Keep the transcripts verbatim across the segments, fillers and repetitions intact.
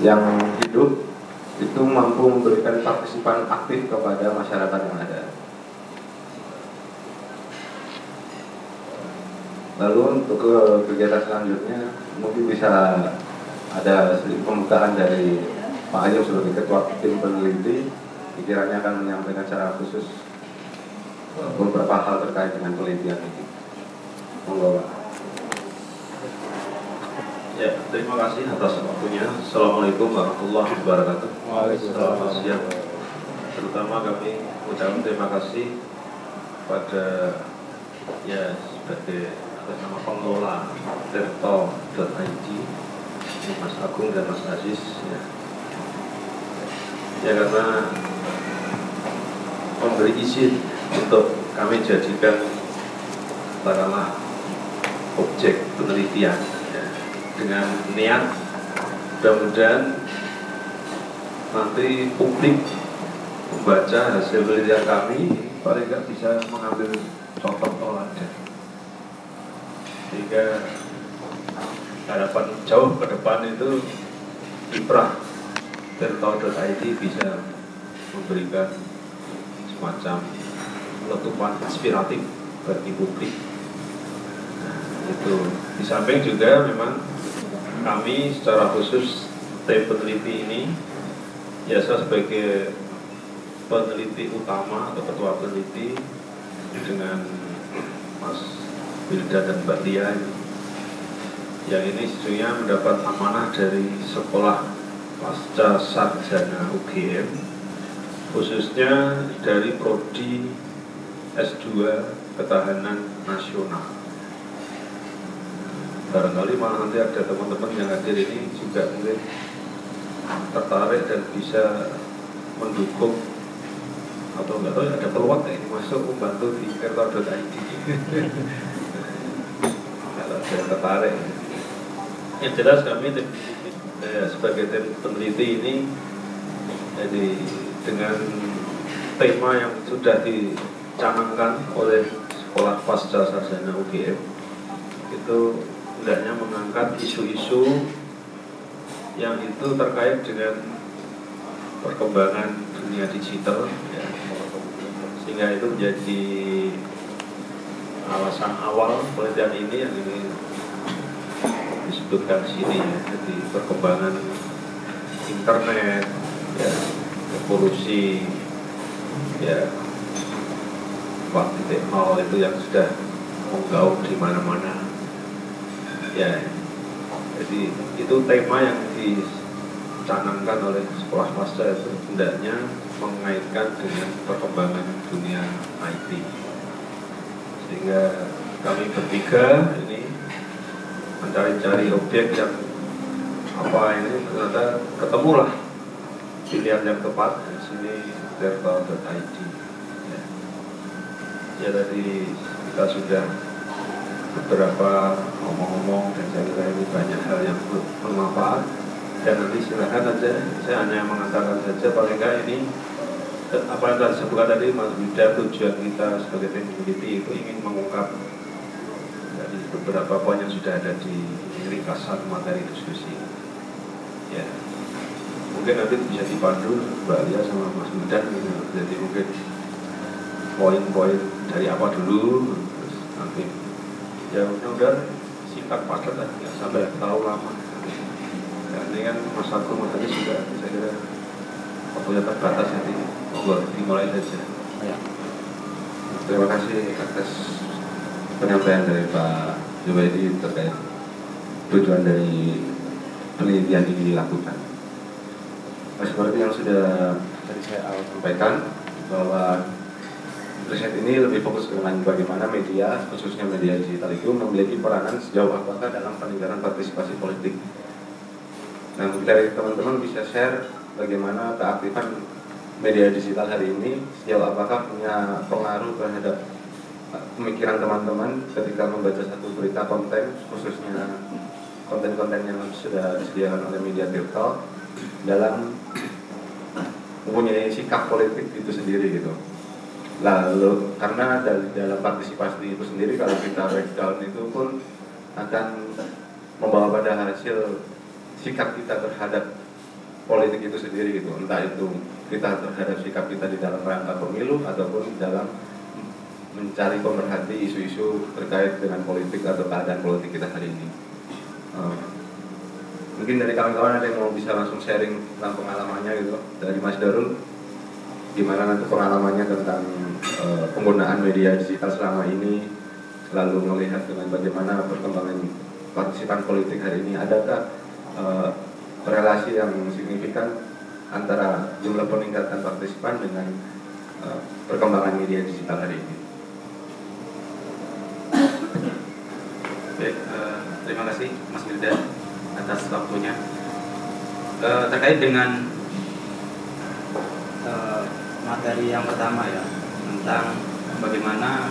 yang hidup itu mampu memberikan partisipan aktif kepada masyarakat yang ada. Lalu untuk ke kegiatan selanjutnya mungkin bisa ada sedikit pembukaan dari Pak Ayu sebagai ketua tim peneliti, pikirannya akan menyampaikan secara khusus beberapa hal terkait dengan penelitian ini. Monggo Pak. Ya, terima kasih atas waktunya. Assalamualaikum warahmatullahi wabarakatuh. Selamat siang. Terutama kami ucapkan terima kasih pada ya sebagai atas nama pengelola tirto dot i d, Mas Agung dan Mas Aziz. Ya, ya karena memberi izin untuk kami jadikan katakanlah objek penelitian ya, dengan niat mudah-mudahan nanti publik membaca hasil penelitian kami paling nggak bisa mengambil contoh teladan, sehingga harapan jauh ke depan itu kiprah tirto dot i d bisa memberikan semacam letupan inspiratif bagi publik. Nah, itu di samping juga memang kami secara khusus tim peneliti ini ya saya sebagai peneliti utama atau ketua peneliti dengan Mas Wilda dan Mbak Lia ini. Yang ini sesungguhnya mendapat amanah dari sekolah pasca sarjana U G M, khususnya dari prodi S dua Ketahanan Nasional. Barangkali malah nanti ada teman-teman yang hadir ini juga mungkin tertarik dan bisa mendukung atau enggak tahu ada peluang ini masuk membantu di tirto dot i d. Kalau ada yang tertarik. Yang jelas kami tim, eh, sebagai tim peneliti ini jadi dengan tema yang sudah dicanangkan oleh sekolah pasca sarjana U G M itu hendaknya mengangkat isu-isu yang itu terkait dengan perkembangan dunia digital ya, sehingga itu menjadi alasan awal penelitian ini yang ini disebutkan di sini ya, jadi perkembangan internet ya, revolusi ya empat titik nol itu yang sudah menggaung di mana-mana ya. Jadi itu tema yang dicanangkan oleh sekolah pasca itu hendaknya mengaitkan dengan perkembangan dunia I T, sehingga kami bertiga ini mencari-cari objek yang apa ini ternyata ketemulah pilihan yang tepat di sini tirto dot i d ya. Ya tadi kita sudah beberapa ngomong-ngomong dan saya kira ini banyak hal yang bermanfaat dan nanti silakan saja, saya hanya mengatakan saja paling enggak ini apa yang telah disebutkan tadi Mas Wida, tujuan kita sebagai tim peneliti itu ingin mengungkap dari beberapa poin yang sudah ada di ringkasan materi diskusi ya. Mungkin nanti bisa dipandu Mbak Lia sama Mas Wida gitu. Jadi mungkin poin-poin dari apa dulu terus nanti ya mudah-mudahan singkat padat lah, ya sampai terlalu lama. Ya, ini kan Mas Agung Mas Aziz juga saya kira waktunya terbatas, jadi monggo dimulai saja. Ya. Terima kasih atas penyampaian dari Pak Jubaidi terkait tujuan dari penelitian ini dilakukan. Nah, seperti yang sudah tadi saya awal sampaikan bahwa riset ini lebih fokus dengan bagaimana media, khususnya media digital itu memiliki peranan sejauh apakah dalam peningkatan partisipasi politik. Nah, mungkin dari teman-teman bisa share bagaimana keaktifan media digital hari ini, sejauh apakah punya pengaruh terhadap pemikiran teman-teman ketika membaca satu berita konten, khususnya konten-konten yang sudah disediakan oleh media tirto dalam mempunyai sikap politik itu sendiri gitu. Lalu karena dari dalam partisipasi itu sendiri kalau kita breakdown itu pun akan membawa pada hasil sikap kita terhadap politik itu sendiri gitu, entah itu kita terhadap sikap kita di dalam rangka pemilu ataupun dalam mencari pemerhati isu-isu terkait dengan politik atau keadaan politik kita hari ini. Uh, mungkin dari kawan-kawan ada yang mau bisa langsung sharing tentang pengalamannya gitu, dari Mas Darul, gimana nanti pengalamannya tentang uh, penggunaan media digital selama ini, lalu melihat dengan bagaimana perkembangan partisipan politik hari ini, adakah uh, korelasi yang signifikan antara jumlah peningkatan partisipan dengan uh, perkembangan media digital hari ini. Baik, uh, terima kasih Mas Wildan atas waktunya. Uh, terkait dengan uh, materi yang pertama ya, tentang bagaimana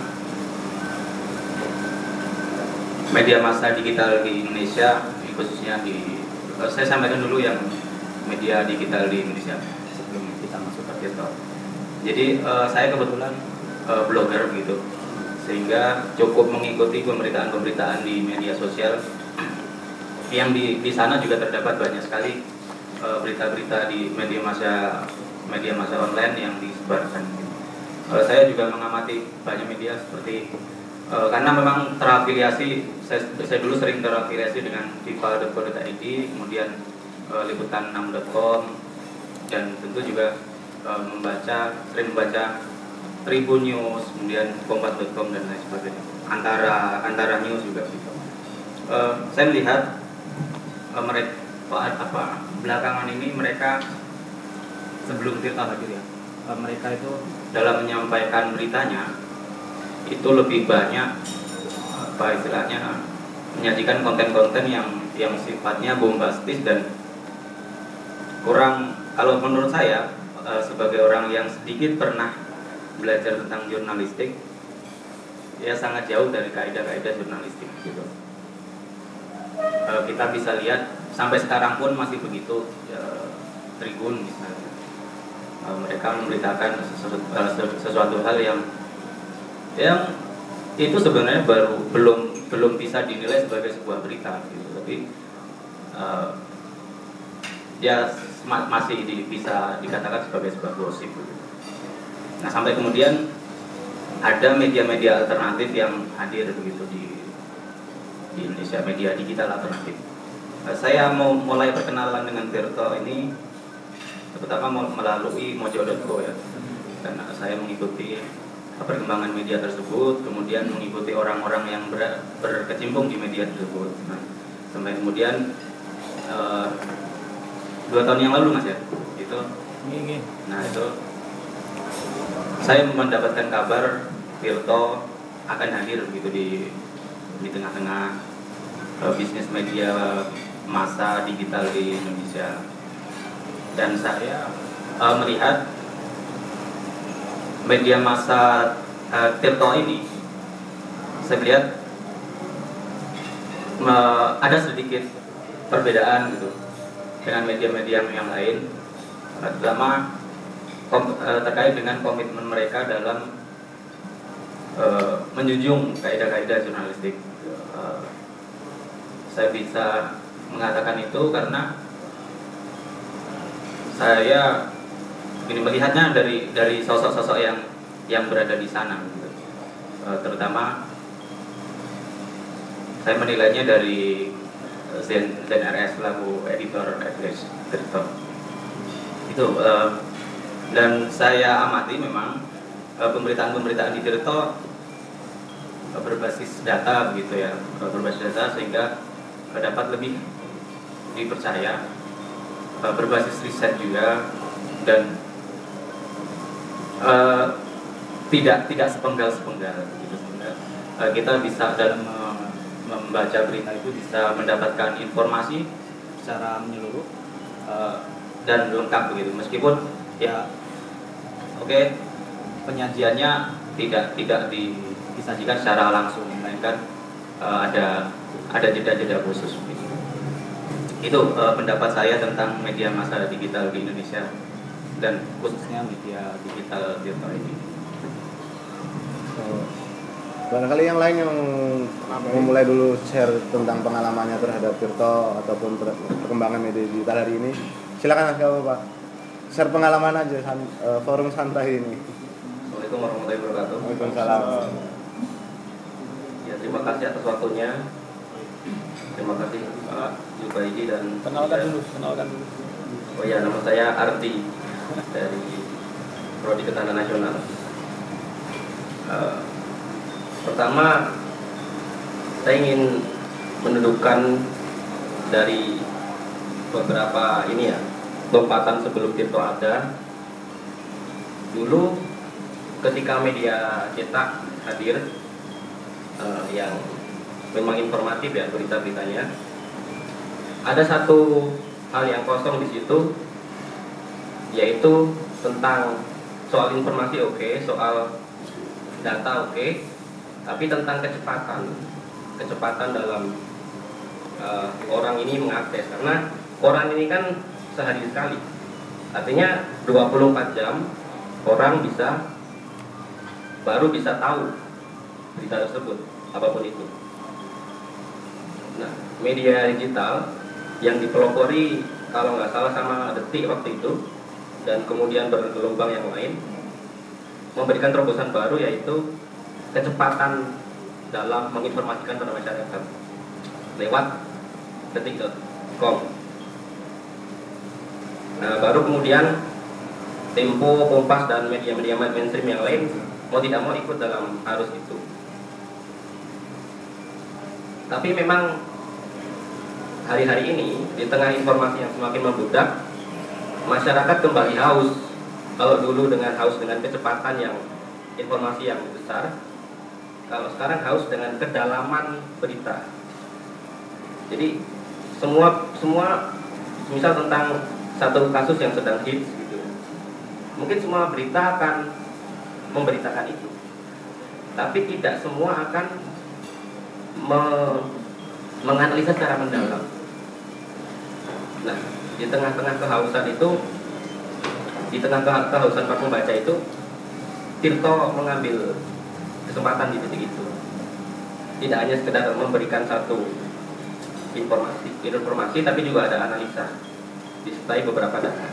media massa digital di Indonesia, khususnya di uh, saya sampaikan dulu yang media digital di Indonesia sebelum kita masuk ke TikTok. Jadi uh, saya kebetulan uh, blogger gitu, sehingga cukup mengikuti pemberitaan-pemberitaan di media sosial yang di di sana juga terdapat banyak sekali uh, berita-berita di media massa media massa online yang disebarkan. Uh, saya juga mengamati banyak media seperti uh, karena memang terafiliasi, saya, saya dulu sering terafiliasi dengan viva dot co dot i d, kemudian uh, liputan enam dot com, dan tentu juga uh, membaca sering membaca Tribun News, kemudian kompas dot com dan lain sebagainya. Antara antara news juga gitu. Uh, saya melihat uh, mereka apa belakangan ini mereka sebelum Tirta hadir ya, uh, mereka itu dalam menyampaikan beritanya itu lebih banyak apa istilahnya menyajikan konten-konten yang yang sifatnya bombastis dan kurang, kalau menurut saya uh, sebagai orang yang sedikit pernah belajar tentang jurnalistik, ya sangat jauh dari kaidah-kaidah jurnalistik gitu. E, kita bisa lihat sampai sekarang pun masih begitu ya, Tribun misalnya, e, mereka memberitakan sesuatu, sesuatu hal yang yang itu sebenarnya baru belum belum bisa dinilai sebagai sebuah berita gitu, tapi e, ya masih di, bisa dikatakan sebagai sebuah gosip gitu. Nah, sampai kemudian ada media-media alternatif yang hadir begitu di, di Indonesia, media digital alternatif. Nah, saya mau mulai perkenalan dengan Tirto ini pertama melalui mojo dot co ya, karena saya mengikuti perkembangan media tersebut, kemudian mengikuti orang-orang yang ber, berkecimpung di media tersebut. Nah, sampai kemudian uh, dua tahun yang lalu mas ya, itu, nah itu saya mendapatkan kabar Tirto akan hadir begitu di di tengah-tengah uh, bisnis media massa digital di Indonesia, dan saya uh, melihat media massa uh, Tirto ini, saya lihat uh, ada sedikit perbedaan gitu dengan media-media yang lain, uh, terutama terkait dengan komitmen mereka dalam uh, menjunjung kaidah-kaidah jurnalistik. Uh, saya bisa mengatakan itu karena saya ini melihatnya dari dari sosok-sosok yang yang berada di sana, gitu. Uh, terutama saya menilainya dari Zen, Zen R S selaku editor Atlas Tirto itu. Uh, Dan saya amati memang e, pemberitaan-pemberitaan di Tirto e, berbasis data begitu ya, e, berbasis data sehingga e, dapat lebih dipercaya, e, berbasis riset juga, dan e, tidak tidak sepenggal-sepenggal gitu. E, kita bisa dalam e, membaca berita itu bisa mendapatkan informasi secara menyeluruh e, dan lengkap begitu, meskipun ya oke okay, penyajiannya tidak tidak di, disajikan secara langsung, melainkan uh, ada ada jeda-jeda khusus. Itu uh, pendapat saya tentang media massa digital di Indonesia dan khususnya media digital Tirto ini. Oh. Barangkali yang lain yang memulai dulu share tentang pengalamannya terhadap Tirto ataupun perkembangan media digital hari ini, Silakan Mas, Bapak. Share pengalaman aja san, uh, forum santai ini. Assalamualaikum warahmatullahi wabarakatuh. Waalaikumsalam. Ya, terima kasih atas waktunya. Terima kasih Pak Jubaidi dan Kenalkan dulu, kenalkan dulu. Oh ya, nama saya Arti dari Prodi Ketahanan Nasional. Uh, pertama, saya ingin mendudukan dari beberapa ini ya, lompatan sebelum Tirto ada. Dulu ketika media cetak hadir, uh, yang memang informatif ya berita-beritanya, ada satu hal yang kosong di situ, yaitu tentang soal informasi oke, okay, soal data oke, okay, tapi tentang kecepatan, kecepatan dalam uh, orang ini mengakses, karena orang ini kan sehari sekali, artinya dua puluh empat jam orang bisa baru bisa tahu berita tersebut, apapun itu. Nah, media digital yang dipelopori kalau nggak salah sama Detik waktu itu, dan kemudian bergelombang yang lain, memberikan terobosan baru yaitu kecepatan dalam menginformasikan pada masyarakat lewat detik titik com. Nah, baru kemudian Tempo, Kompas, dan media-media mainstream yang lain mau tidak mau ikut dalam arus itu. Tapi memang hari-hari ini di tengah informasi yang semakin membludak, masyarakat kembali haus. Kalau dulu dengan haus dengan kecepatan yang informasi yang besar, kalau sekarang haus dengan kedalaman berita. Jadi semua semua misal tentang satu kasus yang sedang hits gitu, mungkin semua berita akan memberitakan itu, tapi tidak semua akan me- menganalisa secara mendalam. Nah, di tengah-tengah kehausan itu, di tengah kehausan para pembaca itu, Tirto mengambil kesempatan di titik itu. Tidak hanya sekedar memberikan satu informasi, informasi, tapi juga ada analisa, disertai beberapa data.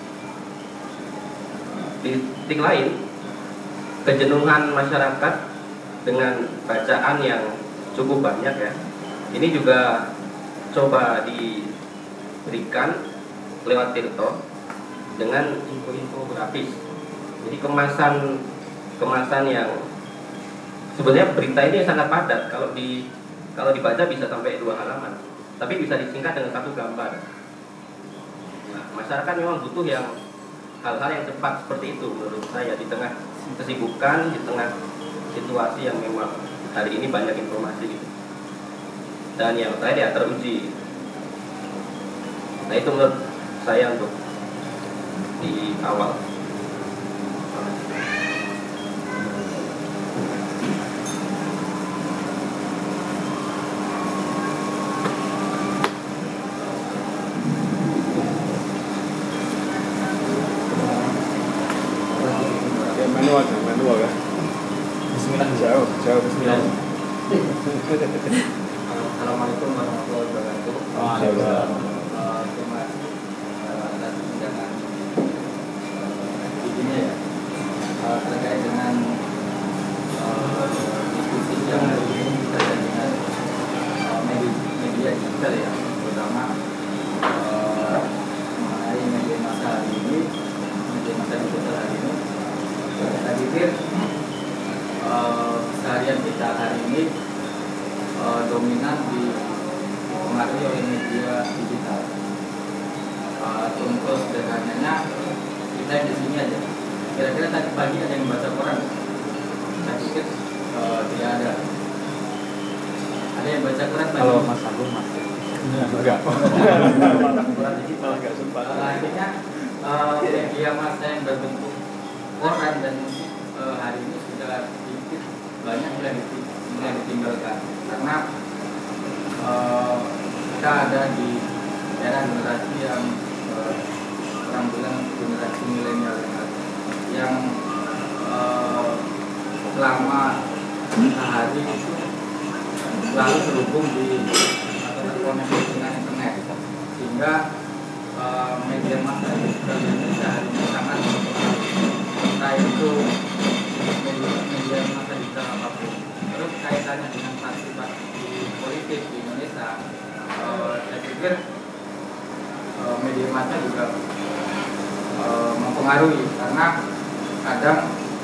Di titik lain, kejenuhan masyarakat dengan bacaan yang cukup banyak ya, ini juga coba diberikan lewat Tirto dengan info-info grafis. Jadi kemasan kemasan yang sebenarnya berita ini sangat padat. Kalau di kalau dibaca bisa sampai dua halaman, tapi bisa disingkat dengan satu gambar. Nah, masyarakat memang butuh yang hal-hal yang cepat seperti itu menurut saya, di tengah kesibukan, di tengah situasi yang memang hari ini banyak informasi gitu. Dan yang terakhir ya teruji. Nah, itu menurut saya untuk di awal. Manual, manual ya. Bismillah. Jauh, jauh Bismillah. Assalamualaikum warahmatullahi wabarakatuh. Waalaikumsalam. Uh, Terima kasih uh, atas undangan ini ya, uh, terkait dengan uh, diskusi yang hari ini terkait dengan uh, media, media digital ya, terutama uh, mengenai media masa hari ini, media masa digital hari ini. Saya pikir uh, seharian kita hari ini Uh, dominan dipengaruhi oleh media digital. Uh, contoh sederhananya, kita di sini aja. Kira-kira tadi pagi ada yang baca koran? Saya pikir uh, tidak ada. Ada yang baca koran pagi? Kalau Mas Agung masih enggak. Koran digital Enggak sempat. Uh, akhirnya uh, media massa yang berbentuk koran dan uh, hari ini sudah sedikit banyak mulai ditinggalkan. mulai ditinggalkan karena uh, kita ada di era generasi yang uh, orang bilang generasi milenial yang uh, selama sehari itu selalu terhubung di atau terkoneksi dengan internet, sehingga uh, media digital di Indonesia hari ini sangat berpengaruh, entah itu media massa digital apapun. Terus kaitannya dengan partisipasi politik di Indonesia, uh, saya pikir uh, media massa juga uh, mempengaruhi, karena kadang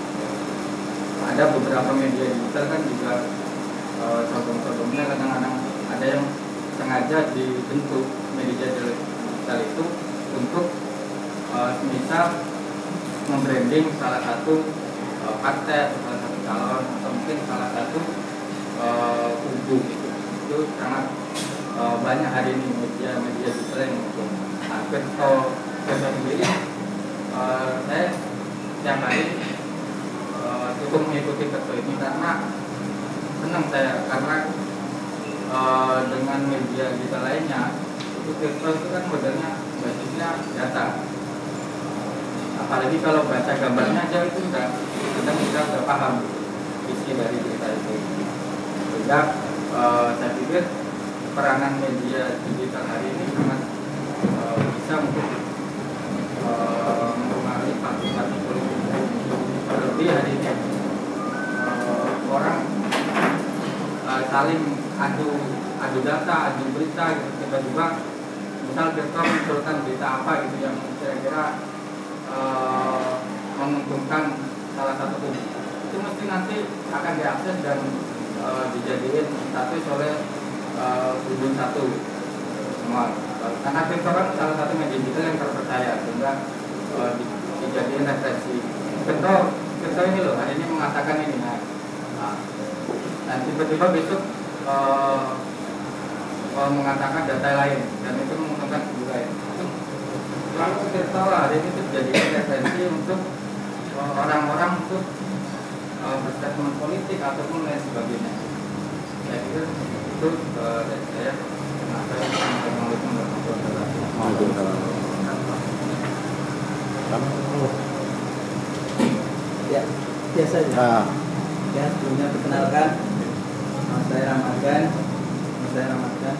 ada beberapa media digital kan juga uh, contoh-contohnya kadang-kadang ada yang sengaja dibentuk media digital itu untuk uh, misal membranding salah satu uh, partai, salah satu calon, atau mungkin salah satu uh, kubu gitu. Itu sangat uh, banyak hari ini media-media digital yang untuk hampir atau saya sendiri uh, saya setiap hari uh, cukup mengikuti ketua ini karena senang saya, karena uh, dengan media digital lainnya itu ketua itu kan modelnya basisnya data, apalagi kalau baca gambarnya aja itu sudah kita bisa sudah paham isi dari cerita itu. Sehingga uh, saya pikir peranan media digital hari ini sangat uh, bisa untuk uh, mempengaruhi partisipasi politik. Lebih hari ini uh, orang uh, saling adu adu data, adu berita gitu, tiba-tiba misal kita mengusulkan berita apa gitu yang kira-kira Uh, menguntungkan salah satu kubu, itu mesti nanti akan diakses dan uh, dijadiin status oleh uh, kubu satu semua. Karena itu kan salah satu media digital yang terpercaya, sehingga uh, di, dijadiin referensi. Contoh, contoh ini loh, hari ini mengatakan ini, nah, nah dan tiba-tiba besok uh, uh, mengatakan data lain, dan itu menguntungkan kubu lain. Lalu kita hari ini terjadi referensi untuk uh, orang-orang untuk uh, berstatement politik ataupun lain sebagainya. Saya pikir itu uh, dari saya. Nah, saya Assalamualaikum warahmatullahi wabarakatuh. Ya, biasa ya. Nah, Ya, sebelumnya perkenalkan, nama saya Ramadan. Nama saya Ramadan.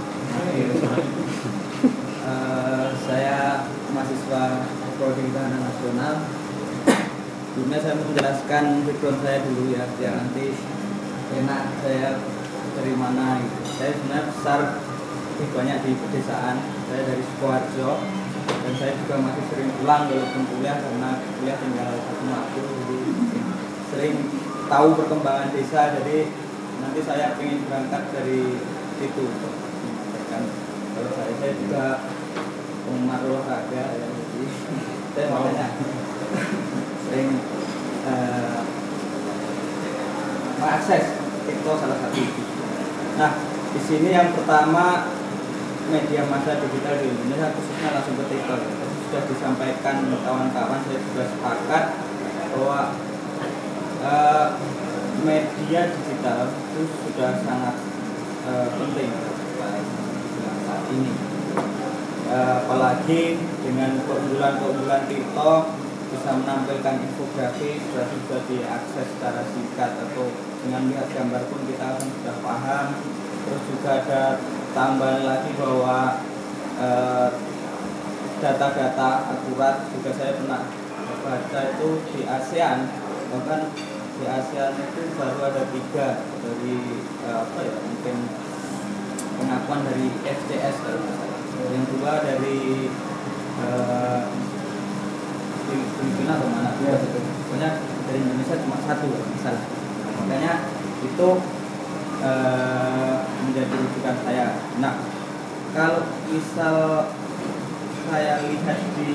Uh, saya mahasiswa Prodi Ketahanan Nasional. Sebelumnya saya menjelaskan background saya dulu ya, biar nanti enak saya dari mana gitu. Saya sebenarnya besar lebih banyak di pedesaan. Saya dari Sukoharjo, dan saya juga masih sering pulang walaupun kuliah, karena kuliah tinggal satu waktu, jadi sering tahu perkembangan desa. Jadi nanti saya ingin berangkat dari situ untuk menyampaikan. Kalau saya, saya juga penggemar olahraga ya, jadi saya makanya sering uh, mengakses TikTok salah satu. Nah, di sini yang pertama media massa digital di Indonesia, khususnya langsung ke TikTok. Sudah disampaikan kawan-kawan, saya juga sepakat bahwa uh, media digital itu sudah sangat uh, penting saat ini. Uh, apalagi dengan keunggulan-keunggulan TikTok bisa menampilkan infografi, sudah bisa diakses secara singkat, atau dengan lihat gambar pun kita akan sudah paham. Terus juga ada tambahan lagi bahwa uh, data-data akurat juga saya pernah baca itu di ASEAN, bahkan di ASEAN itu baru ada tiga dari uh, apa ya mungkin pengakuan dari F C S kalau tidak salah. Yang kedua dari uh, Filipina atau mana ya, itu pokoknya dari Indonesia cuma satu misalnya. Makanya itu uh, menjadi rujukan saya. Nah, kalau misal saya lihat di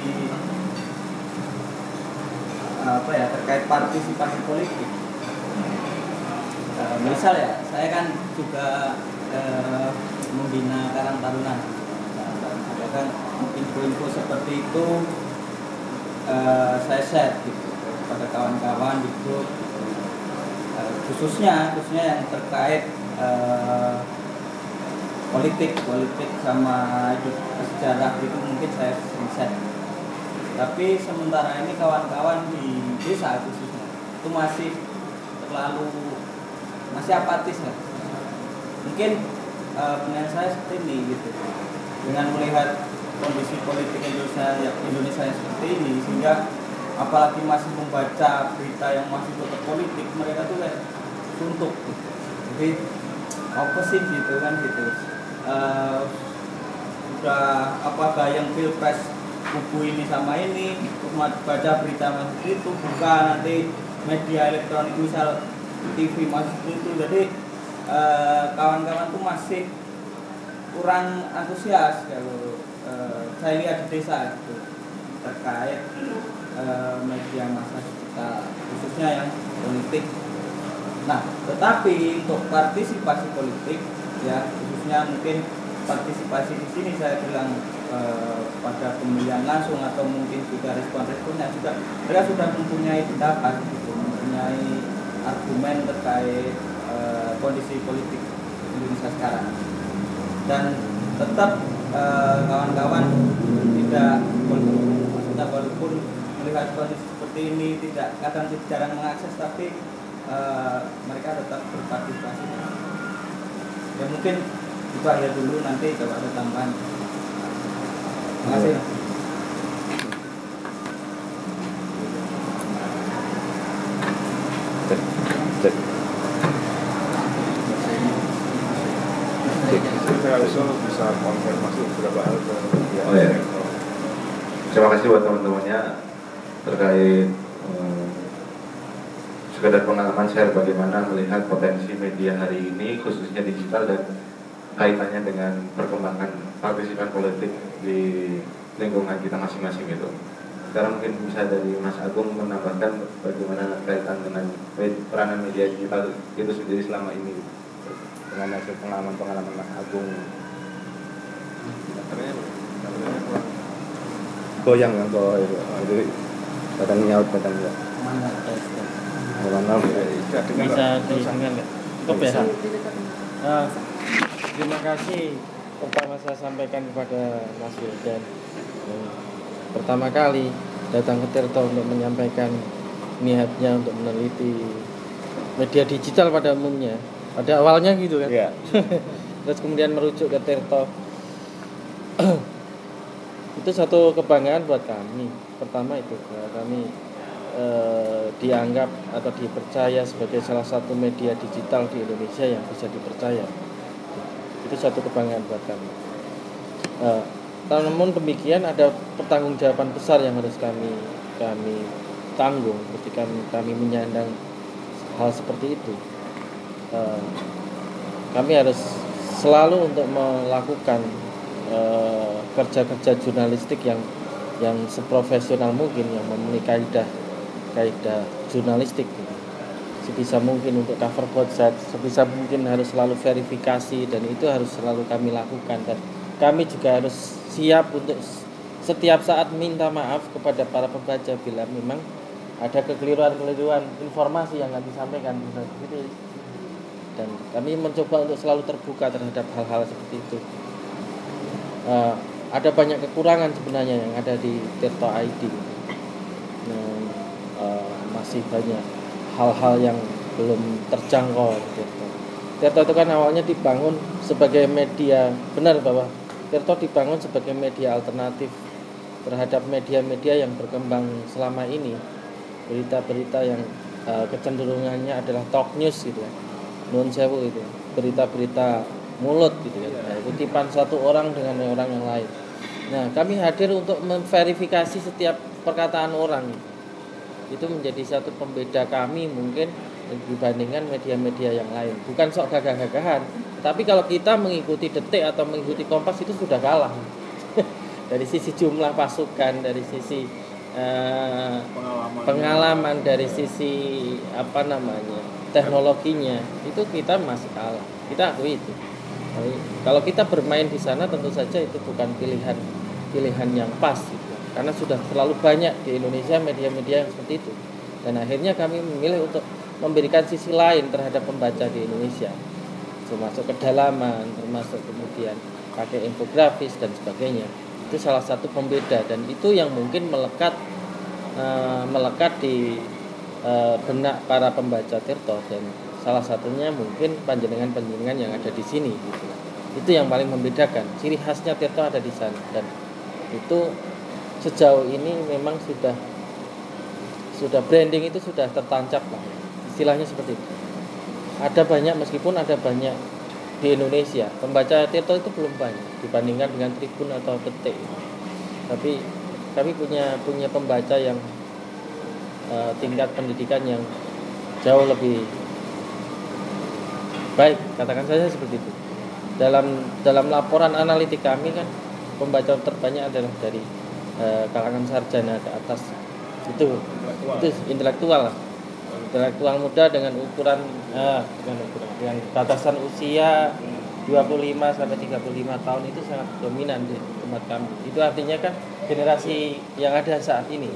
uh, apa ya terkait partisipasi politik, uh, misal ya saya kan juga uh, membina Karang Taruna. Kan info-info seperti itu uh, saya share gitu pada kawan-kawan di grup, uh, khususnya khususnya yang terkait uh, politik politik sama sejarah itu mungkin saya sering share. Tapi sementara ini kawan-kawan di desa khususnya itu masih terlalu masih apatis lah. Mungkin uh, penilaian saya seperti ini gitu. Dengan melihat kondisi politik Indonesia yang Indonesia yang seperti ini, sehingga apalagi masih membaca berita yang masih tetap politik, mereka tuh kayak suntuk. Jadi apa sih gitu kan gitu. Uh, udah apa gayang pilpres buku ini sama ini, baca berita masuk itu, buka nanti media elektronik misal T V masuk itu, jadi eh, kawan-kawan tuh masih kurang antusias kalau eh, saya lihat di desa gitu, terkait eh, media massa kita khususnya yang politik. Nah, tetapi untuk partisipasi politik ya khususnya mungkin partisipasi di sini saya bilang eh, pada pemilihan langsung atau mungkin juga respon-responnya juga mereka sudah mempunyai pendapat gitu, mempunyai argumen terkait eh, kondisi politik Indonesia sekarang, dan tetap eh, kawan-kawan tidak maksudnya walaupun melihat kondisi seperti ini tidak kadang jarang mengakses, tapi eh, mereka tetap berpartisipasi. Ya mungkin itu aja dulu, nanti coba ada tambahan. Terima kasih. Cek, cek. Saya langsung bisa konfirmasi beberapa hal ke ya. Oh ya. Terima kasih buat teman-temannya terkait eh, sekedar pengalaman share bagaimana melihat potensi media hari ini khususnya digital dan kaitannya dengan perkembangan partisipan politik di lingkungan kita masing-masing itu. Sekarang mungkin bisa dari Mas Agung menambahkan bagaimana kaitan dengan peranan media digital itu sendiri selama ini dengan hasil pengalaman-pengalaman Mas Agung. Goyang yang go itu, jadi kadang nyaut kadang enggak. Mana bisa didengar nggak? Cukup ya. Nah, terima kasih pertama saya sampaikan kepada Mas Wildan. Pertama kali datang ke Tirto untuk menyampaikan niatnya untuk meneliti media digital pada umumnya. Pada awalnya gitu kan. Iya. Terus kemudian merujuk ke Tirto. Itu satu kebanggaan buat kami. Pertama itu kami eh, dianggap atau dipercaya sebagai salah satu media digital di Indonesia yang bisa dipercaya. Itu satu kebanggaan buat kami. Eh, namun demikian ada pertanggungjawaban besar yang harus kami kami tanggung ketika kami menyandang hal seperti itu. Eh, kami harus selalu untuk melakukan eh, kerja-kerja jurnalistik yang yang seprofesional mungkin, yang memenuhi kaidah kaidah jurnalistik gitu. Sebisa mungkin untuk cover website, sebisa mungkin harus selalu verifikasi, dan itu harus selalu kami lakukan, dan kami juga harus siap untuk setiap saat minta maaf kepada para pembaca bila memang ada kekeliruan-kekeliruan informasi yang kami sampaikan gitu. Dan kami mencoba untuk selalu terbuka terhadap hal-hal seperti itu. Uh, ada banyak kekurangan sebenarnya yang ada di Tirto I D. Nah, uh, masih banyak hal-hal yang belum terjangkau Tirto. Tirto itu kan awalnya dibangun sebagai media, benar bahwa Tirto dibangun sebagai media alternatif terhadap media-media yang berkembang selama ini, berita-berita yang uh, kecenderungannya adalah talk news gitu ya, non sewu itu, berita-berita mulut gitu kan, nah, kutipan satu orang dengan orang yang lain. Nah, kami hadir untuk memverifikasi setiap perkataan orang. Itu menjadi satu pembeda kami mungkin dibandingkan media-media yang lain. Bukan sok gagah-gagahan, tapi kalau kita mengikuti Detik atau mengikuti Kompas itu sudah kalah. Dari sisi jumlah pasukan, dari sisi uh, pengalaman, pengalaman, dari sisi apa namanya teknologinya, itu kita masih kalah. Kita akui itu. Tapi, kalau kita bermain di sana tentu saja itu bukan pilihan pilihan yang pas, gitu. Karena sudah terlalu banyak di Indonesia media-media yang seperti itu. Dan akhirnya kami memilih untuk memberikan sisi lain terhadap pembaca di Indonesia, termasuk kedalaman, termasuk kemudian pakai infografis dan sebagainya. Itu salah satu pembeda, dan itu yang mungkin melekat uh, melekat di uh, benak para pembaca Tirto, dan salah satunya mungkin panjenengan-panjenengan yang ada di sini gitu. Itu yang paling membedakan. Ciri khasnya Tirto ada di sana, dan itu sejauh ini memang sudah sudah branding itu sudah tertancap lah, istilahnya seperti itu. Ada banyak, meskipun ada banyak di Indonesia, pembaca Tirto itu belum banyak dibandingkan dengan Tribun atau Detik. Tapi kami punya punya pembaca yang uh, tingkat pendidikan yang jauh lebih baik, katakan saja seperti itu. Dalam dalam laporan analitik kami kan pembaca terbanyak adalah dari uh, kalangan sarjana ke atas. Itu itu intelektual lah. Intelektual muda dengan ukuran uh, dengan ukuran dengan batasan usia dua puluh lima sampai tiga puluh lima tahun itu sangat dominan di tempat kami. Itu artinya kan generasi yang ada saat ini.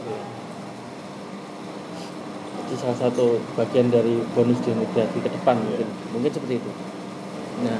Itu salah satu bagian dari bonus demografi ke depan mungkin. Mungkin seperti itu. Nah,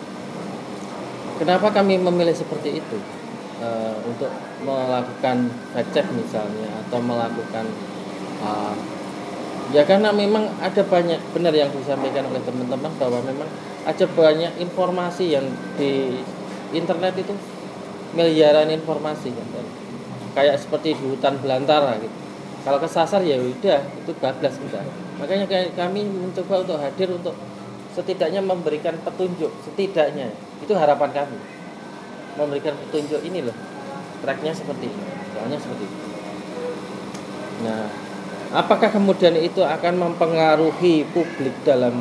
kenapa kami memilih seperti itu? Uh, untuk melakukan fact check misalnya, atau melakukan uh, ya karena memang ada banyak, benar yang disampaikan oleh teman-teman bahwa memang ada banyak informasi yang di internet itu, miliaran informasi kan, kayak seperti di hutan belantara gitu. Kalau kesasar ya udah itu bablas kita. Makanya kami mencoba untuk hadir untuk setidaknya memberikan petunjuk, setidaknya itu harapan kami, memberikan petunjuk ini loh, tracknya seperti ini, soalnya seperti ini. Nah, apakah kemudian itu akan mempengaruhi publik dalam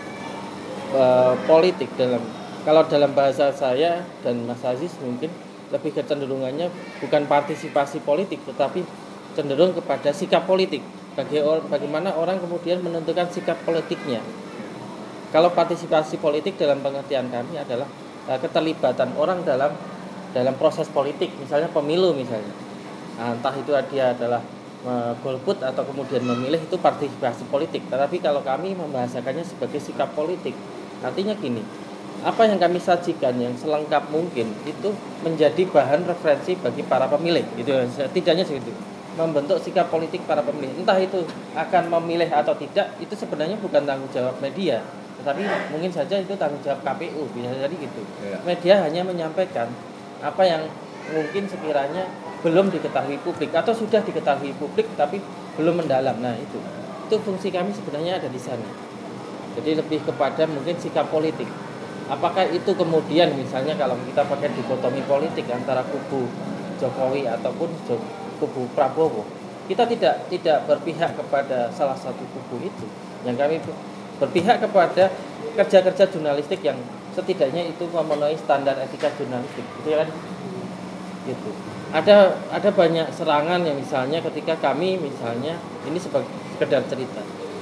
uh, politik, dalam kalau dalam bahasa saya dan Mas Aziz mungkin lebih kecenderungannya bukan partisipasi politik, tetapi cenderung kepada sikap politik. Bagi or, bagaimana orang kemudian menentukan sikap politiknya. Kalau partisipasi politik dalam pengertian kami adalah uh, keterlibatan orang dalam dalam proses politik, misalnya pemilu misalnya. Nah, entah itu dia adalah golput atau kemudian memilih, itu partisipasi politik. Tetapi kalau kami membahasakannya sebagai sikap politik, artinya gini, apa yang kami sajikan yang selengkap mungkin itu menjadi bahan referensi bagi para pemilih, gitu. Setidaknya segitu, membentuk sikap politik para pemilih. Entah itu akan memilih atau tidak, itu sebenarnya bukan tanggung jawab media, tetapi mungkin saja itu tanggung jawab K P U, bisa jadi gitu. Media hanya menyampaikan apa yang mungkin sekiranya belum diketahui publik atau sudah diketahui publik tapi belum mendalam. Nah, itu itu fungsi kami sebenarnya ada di sana. Jadi lebih kepada mungkin sikap politik. Apakah itu kemudian misalnya kalau kita pakai dikotomi politik antara kubu Jokowi ataupun kubu Prabowo, kita tidak tidak berpihak kepada salah satu kubu itu. Yang kami berpihak kepada kerja-kerja jurnalistik yang setidaknya itu memenuhi standar etika jurnalistik, gitu kan? Gitu. Ada ada banyak serangan yang misalnya ketika kami misalnya ini sebagai sekedar cerita,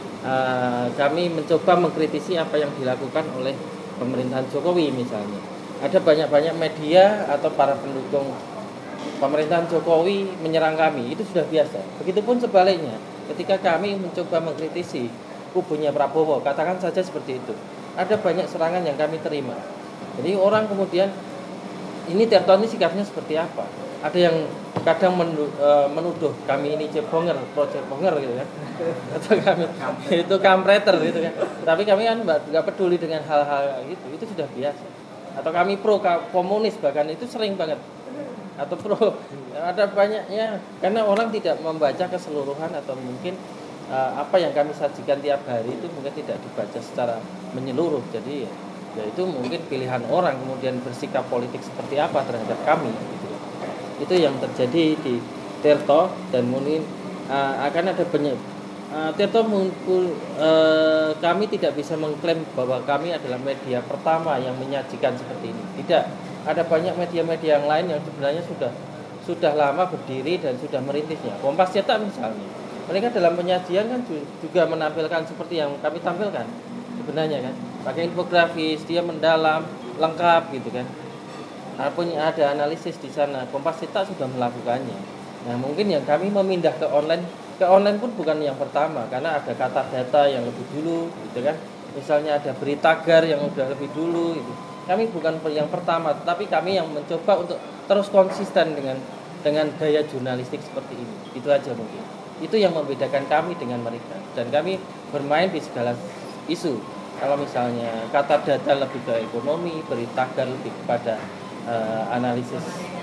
uh, kami mencoba mengkritisi apa yang dilakukan oleh pemerintahan Jokowi misalnya. Ada banyak-banyak media atau para pendukung pemerintahan Jokowi menyerang kami, itu sudah biasa. Begitupun sebaliknya, ketika kami mencoba mengkritisi kubunya Prabowo, katakan saja seperti itu, ada banyak serangan yang kami terima. Jadi orang kemudian, ini Tirto ini sikapnya seperti apa? Ada yang kadang menuduh kami ini cebonger, pro cebonger gitu kan, atau kami itu kampreter gitu kan. Tapi kami kan nggak peduli dengan hal-hal gitu, itu sudah biasa. Atau kami pro komunis, bahkan itu sering banget. Atau pro, ada banyaknya, karena orang tidak membaca keseluruhan atau mungkin uh, apa yang kami sajikan tiap hari itu mungkin tidak dibaca secara menyeluruh. Jadi ya, ya itu mungkin pilihan orang kemudian bersikap politik seperti apa terhadap kami gitu. Itu yang terjadi di Tirto, dan mungkin uh, akan ada banyak uh, Tirto muncul, uh, kami tidak bisa mengklaim bahwa kami adalah media pertama yang menyajikan seperti ini. Tidak, ada banyak media-media yang lain yang sebenarnya sudah sudah lama berdiri dan sudah merintisnya. Kompas Cetak misalnya, mereka dalam penyajian kan juga menampilkan seperti yang kami tampilkan sebenarnya kan, pakai infografis, dia mendalam, lengkap gitu kan. Apapun ada analisis di sana, Kompas Cetak sudah melakukannya. Nah, mungkin yang kami memindah ke online, ke online pun bukan yang pertama, karena ada kata data yang lebih dulu, gitu kan. Misalnya ada Beritagar yang udah lebih dulu, gitu. Kami bukan yang pertama, tapi kami yang mencoba untuk terus konsisten dengan dengan gaya jurnalistik seperti ini. Itu aja mungkin. Itu yang membedakan kami dengan mereka. Dan kami bermain di segala isu. Kalau misalnya kata data lebih ke ekonomi, Beritagar lebih kepada Uh, analisis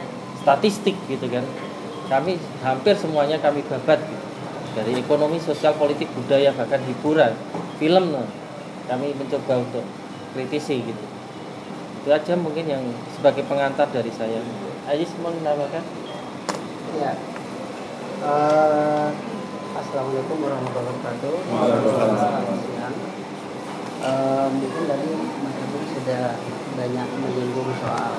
statistik gitu kan. Kami hampir semuanya kami babat gitu. Dari ekonomi, sosial, politik, budaya, bahkan hiburan, film, no. Kami mencoba untuk kritisi gitu. Itu aja mungkin yang sebagai pengantar dari saya. Ajis mau menambahkan? Ya. Uh, Assalamualaikum warahmatullahi wabarakatuh. Waalaikumsalam. Uh, mungkin tadi Mas Agung sudah banyak menyinggung soal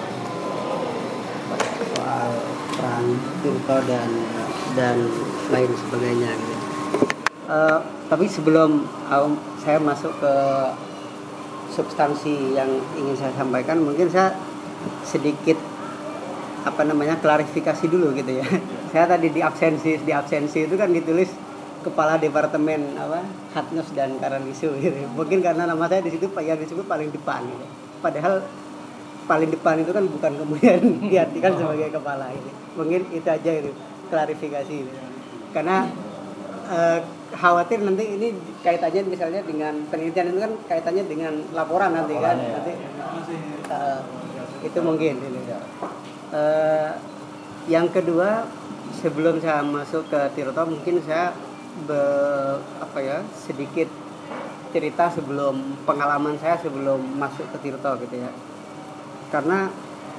soal peran Tirto dan dan lain sebagainya. Gitu. Uh, tapi sebelum um, saya masuk ke substansi yang ingin saya sampaikan, mungkin saya sedikit apa namanya klarifikasi dulu gitu ya. Saya tadi di absensi di absensi itu kan ditulis Kepala Departemen apa Hatnos dan Karangisu gitu. Mungkin karena nama saya di situ yang disebut paling depan gitu. Padahal paling depan itu kan bukan kemudian diartikan sebagai kepala ini. Mungkin itu aja itu klarifikasi itu. Karena eh, khawatir nanti ini kaitannya misalnya dengan penelitian itu kan kaitannya dengan laporan nanti kan nanti uh, itu mungkin ini. Uh, yang kedua, sebelum saya masuk ke Tirto mungkin saya be, apa ya sedikit cerita sebelum pengalaman saya sebelum masuk ke Tirto gitu ya. Karena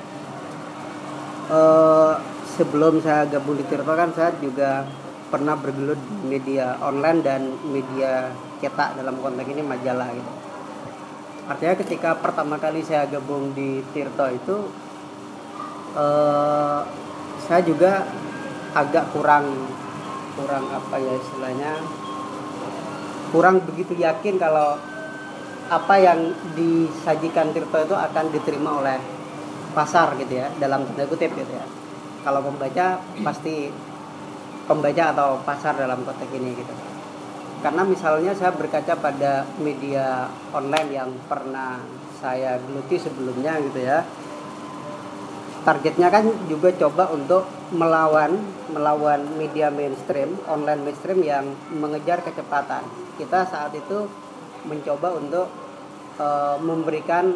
uh, sebelum saya gabung di Tirto kan saya juga pernah bergelut di media online dan media cetak, dalam konteks ini majalah gitu. Artinya ketika pertama kali saya gabung di Tirto itu uh, saya juga agak kurang kurang apa ya istilahnya kurang begitu yakin kalau apa yang disajikan Tirto itu akan diterima oleh pasar gitu ya, dalam tanda kutip gitu ya. Kalau pembaca pasti pembaca atau pasar dalam konteks ini gitu. Karena misalnya saya berkaca pada media online yang pernah saya geluti sebelumnya gitu ya. Targetnya kan juga coba untuk melawan melawan media mainstream, online mainstream yang mengejar kecepatan. Kita saat itu mencoba untuk uh, memberikan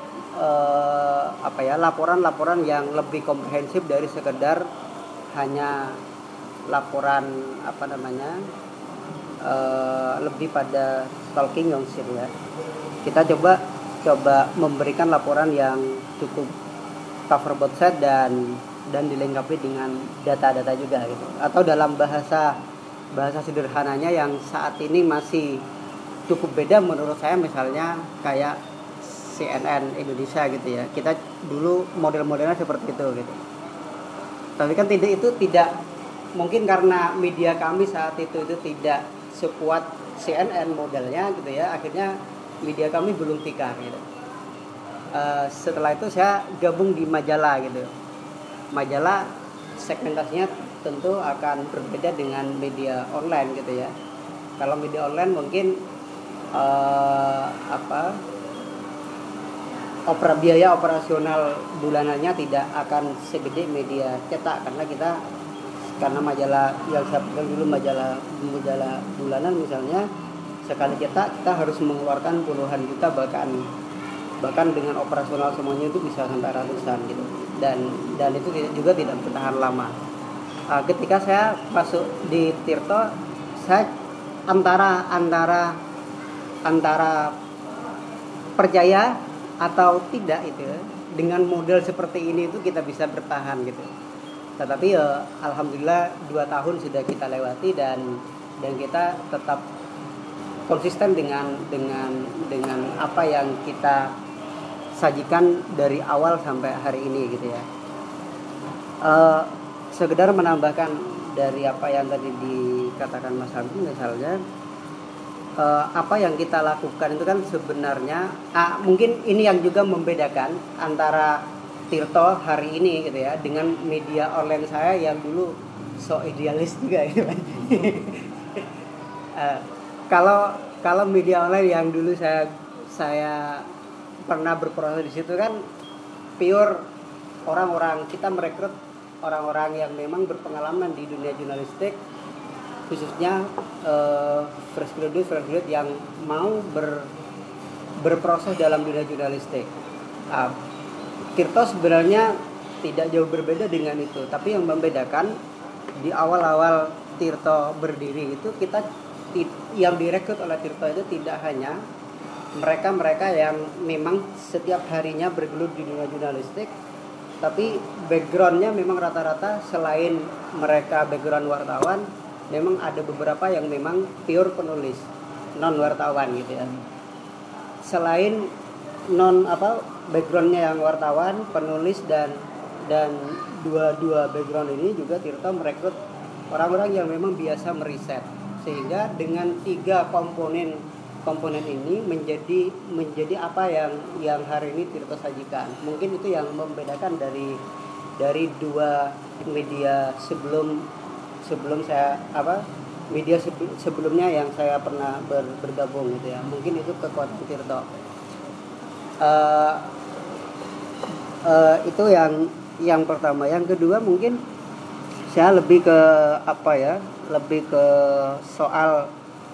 uh, apa ya laporan-laporan yang lebih komprehensif dari sekedar hanya laporan apa namanya uh, lebih pada stalking yang sih ya. Kita coba coba memberikan laporan yang cukup cover both side dan dan dilengkapi dengan data-data juga gitu. Atau dalam bahasa bahasa sederhananya yang saat ini masih cukup beda menurut saya, misalnya kayak C N N Indonesia gitu ya. Kita dulu model-modelnya seperti itu gitu. Tapi kan tidak itu tidak mungkin karena media kami saat itu itu tidak sekuat C N N modelnya gitu ya. Akhirnya media kami belum tikar gitu. Uh, setelah itu saya gabung di majalah gitu. Majalah segmentasinya tentu akan berbeda dengan media online gitu ya. Kalau media online mungkin uh, apa opera biaya operasional bulanannya tidak akan segede media cetak, karena kita karena majalah yang saya pegang dulu majalah majalah bulanan misalnya, sekali cetak kita harus mengeluarkan puluhan juta, bahkan bahkan dengan operasional semuanya itu bisa sampai ratusan gitu, dan dan itu juga tidak bertahan lama. Uh, ketika saya masuk di Tirto, saya antara antara antara percaya atau tidak itu dengan model seperti ini itu kita bisa bertahan gitu. Tetapi ya alhamdulillah dua tahun sudah kita lewati dan dan kita tetap konsisten dengan dengan dengan apa yang kita sajikan dari awal sampai hari ini gitu ya. Uh, sekedar menambahkan dari apa yang tadi dikatakan Mas Agung misalnya, uh, apa yang kita lakukan itu kan sebenarnya uh, mungkin ini yang juga membedakan antara Tirto hari ini gitu ya dengan media online saya yang dulu so idealis juga gitu. uh, kalau kalau media online yang dulu saya saya pernah berproses di situ kan pure orang-orang, kita merekrut orang-orang yang memang berpengalaman di dunia jurnalistik, khususnya uh, fresh graduate fresh graduate yang mau ber, berproses dalam dunia jurnalistik. Uh, Tirto sebenarnya tidak jauh berbeda dengan itu. Tapi yang membedakan di awal-awal Tirto berdiri itu kita yang direkrut oleh Tirto itu tidak hanya mereka-mereka yang memang setiap harinya bergelut di dunia jurnalistik, tapi backgroundnya memang rata-rata selain mereka background wartawan, memang ada beberapa yang memang pure penulis, non wartawan gitu ya. Selain non apa backgroundnya yang wartawan, penulis dan dan dua-dua background ini juga Tirto merekrut orang-orang yang memang biasa meriset, sehingga dengan tiga komponen komponen ini menjadi menjadi apa yang yang hari ini Tirto sajikan. Mungkin itu yang membedakan dari dari dua media sebelum sebelum saya apa media sebelumnya yang saya pernah ber, bergabung gitu ya. Mungkin itu kekuatan Tirto. Uh, uh, itu yang yang pertama. Yang kedua mungkin saya lebih ke apa ya, lebih ke soal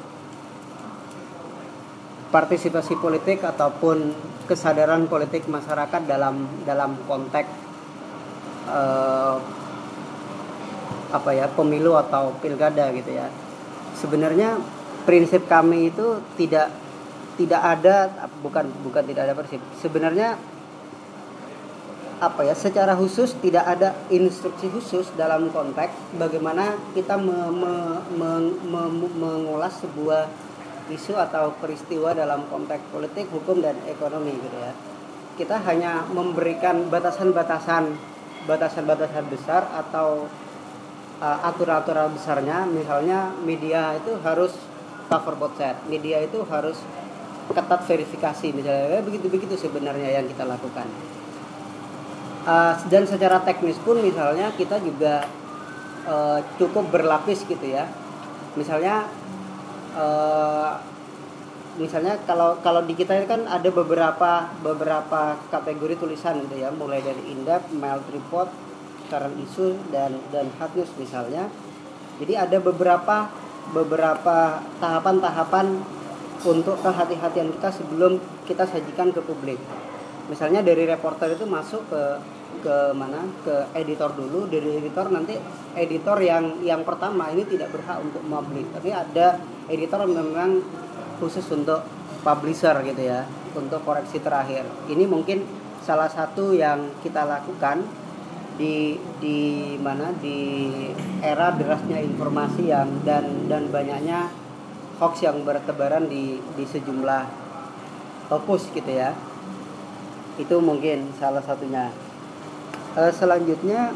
partisipasi politik ataupun kesadaran politik masyarakat dalam dalam konteks uh, apa ya pemilu atau pilkada gitu ya. Sebenarnya prinsip kami itu tidak tidak ada bukan bukan tidak ada prinsip. Sebenarnya apa ya secara khusus tidak ada instruksi khusus dalam konteks bagaimana kita me, me, me, me, me, mengulas sebuah isu atau peristiwa dalam konteks politik, hukum dan ekonomi gitu ya. Kita hanya memberikan batasan-batasan batasan-batasan besar atau uh, aturan-aturan besarnya. Misalnya media itu harus cover both side, media itu harus ketat verifikasi misalnya, begitu-begitu sebenarnya yang kita lakukan. Uh, dan secara teknis pun misalnya kita juga uh, cukup berlapis gitu ya. Misalnya uh, misalnya kalau kalau di kita kan ada beberapa beberapa kategori tulisan gitu ya, mulai dari in-depth, mild report, current issue dan dan hard news misalnya. Jadi ada beberapa beberapa tahapan-tahapan untuk kehati-hatian kita sebelum kita sajikan ke publik. Misalnya dari reporter itu masuk ke ke mana? Ke editor dulu. Dari editor nanti editor yang yang pertama ini tidak berhak untuk publik. Tapi ada editor yang memang khusus untuk publisher gitu ya, untuk koreksi terakhir. Ini mungkin salah satu yang kita lakukan di di mana di era derasnya informasi yang dan dan banyaknya hoax yang bertebaran di di sejumlah opus gitu ya. Itu mungkin salah satunya. E, selanjutnya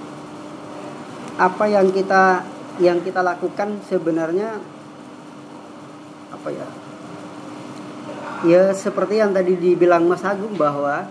apa yang kita yang kita lakukan sebenarnya apa ya? Ya seperti yang tadi dibilang Mas Agung bahwa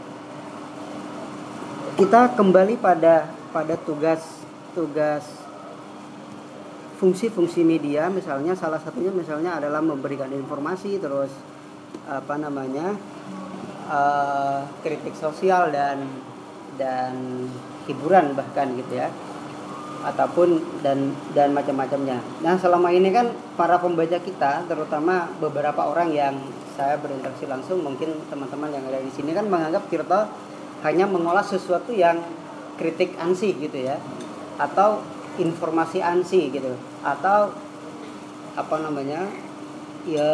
kita kembali pada pada tugas tugas fungsi-fungsi media, misalnya salah satunya misalnya adalah memberikan informasi, terus apa namanya uh, kritik sosial dan dan hiburan bahkan gitu ya, ataupun dan dan macam-macamnya. Nah selama ini kan para pembaca kita, terutama beberapa orang yang saya berinteraksi langsung, mungkin teman-teman yang ada di sini kan menganggap Tirto hanya mengolah sesuatu yang kritik ansi gitu ya, atau informasi ansi gitu, atau apa namanya ya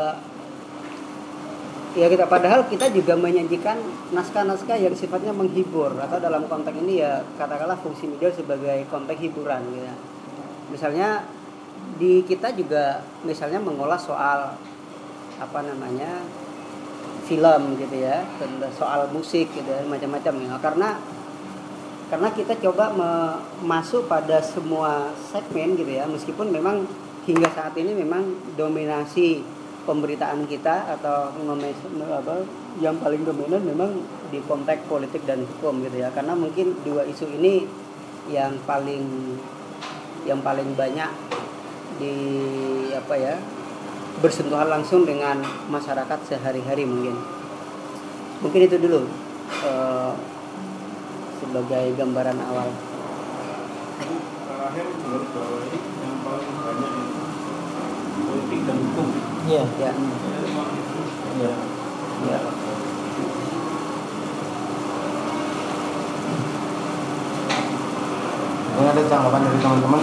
ya kita padahal kita juga menyajikan naskah-naskah yang sifatnya menghibur, atau dalam konteks ini ya katakanlah fungsi media sebagai konteks hiburan gitu ya. Misalnya di kita juga misalnya mengolah soal apa namanya film gitu ya, soal musik gitu ya, macam-macam ya. Karena karena kita coba me- masuk pada semua segmen gitu ya, meskipun memang hingga saat ini memang dominasi pemberitaan kita atau apa yang paling dominan memang di konteks politik dan hukum gitu ya, karena mungkin dua isu ini yang paling yang paling banyak di apa ya bersentuhan langsung dengan masyarakat sehari-hari. Mungkin mungkin itu dulu uh, sebagai gambaran awal. Terakhir menurut bahwa ini yang paling banyak itu politik dan hukum. Iya. Ya. Iya. Ya. tanggapan dari teman-teman?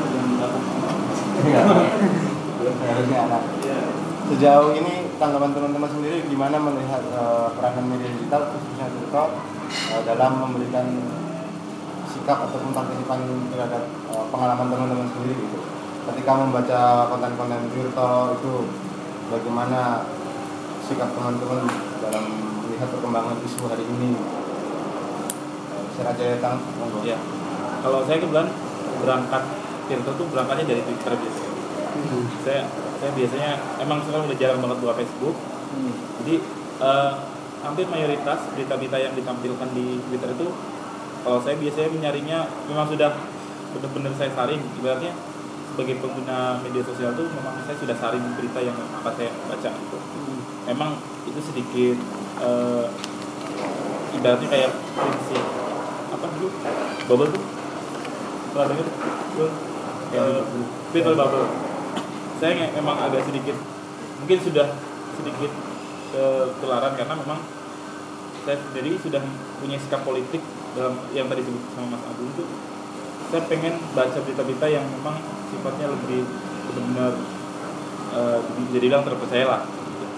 Iya. Harusnya anak. Sejauh ini tanggapan teman-teman sendiri gimana melihat uh, peranan media digital khususnya TikTok uh, dalam memberikan sikap ataupun partisipan terhadap uh, pengalaman teman-teman sendiri gitu. Ketika membaca konten-konten TikTok itu bagaimana sikap teman-teman dalam melihat perkembangan isu hari ini? Share aja ya Kang. Ya. Kalau saya kebetulan berangkat TikTok tuh berangkatnya dari Twitter biasanya. Hmm. Saya saya biasanya emang sekarang udah jarang banget buka Facebook. Hmm. Jadi uh, hampir mayoritas berita-berita yang ditampilkan di Twitter itu kalau saya biasanya menyarinya memang sudah benar-benar saya saring. Ibaratnya sebagai pengguna media sosial tuh memang saya sudah saring berita yang akan saya baca itu. Hmm. Memang itu sedikit uh, ibaratnya kayak prinsip apa dulu bubble tuh pernah dengar tuh filter bubble. Saya memang agak sedikit mungkin sudah sedikit ketularan karena memang saya sendiri sudah punya sikap politik dalam yang tadi disebut sama Mas Agung itu. Saya pengen baca berita-berita yang memang sifatnya lebih benar-benar uh, bisa dibilang terpercaya lah.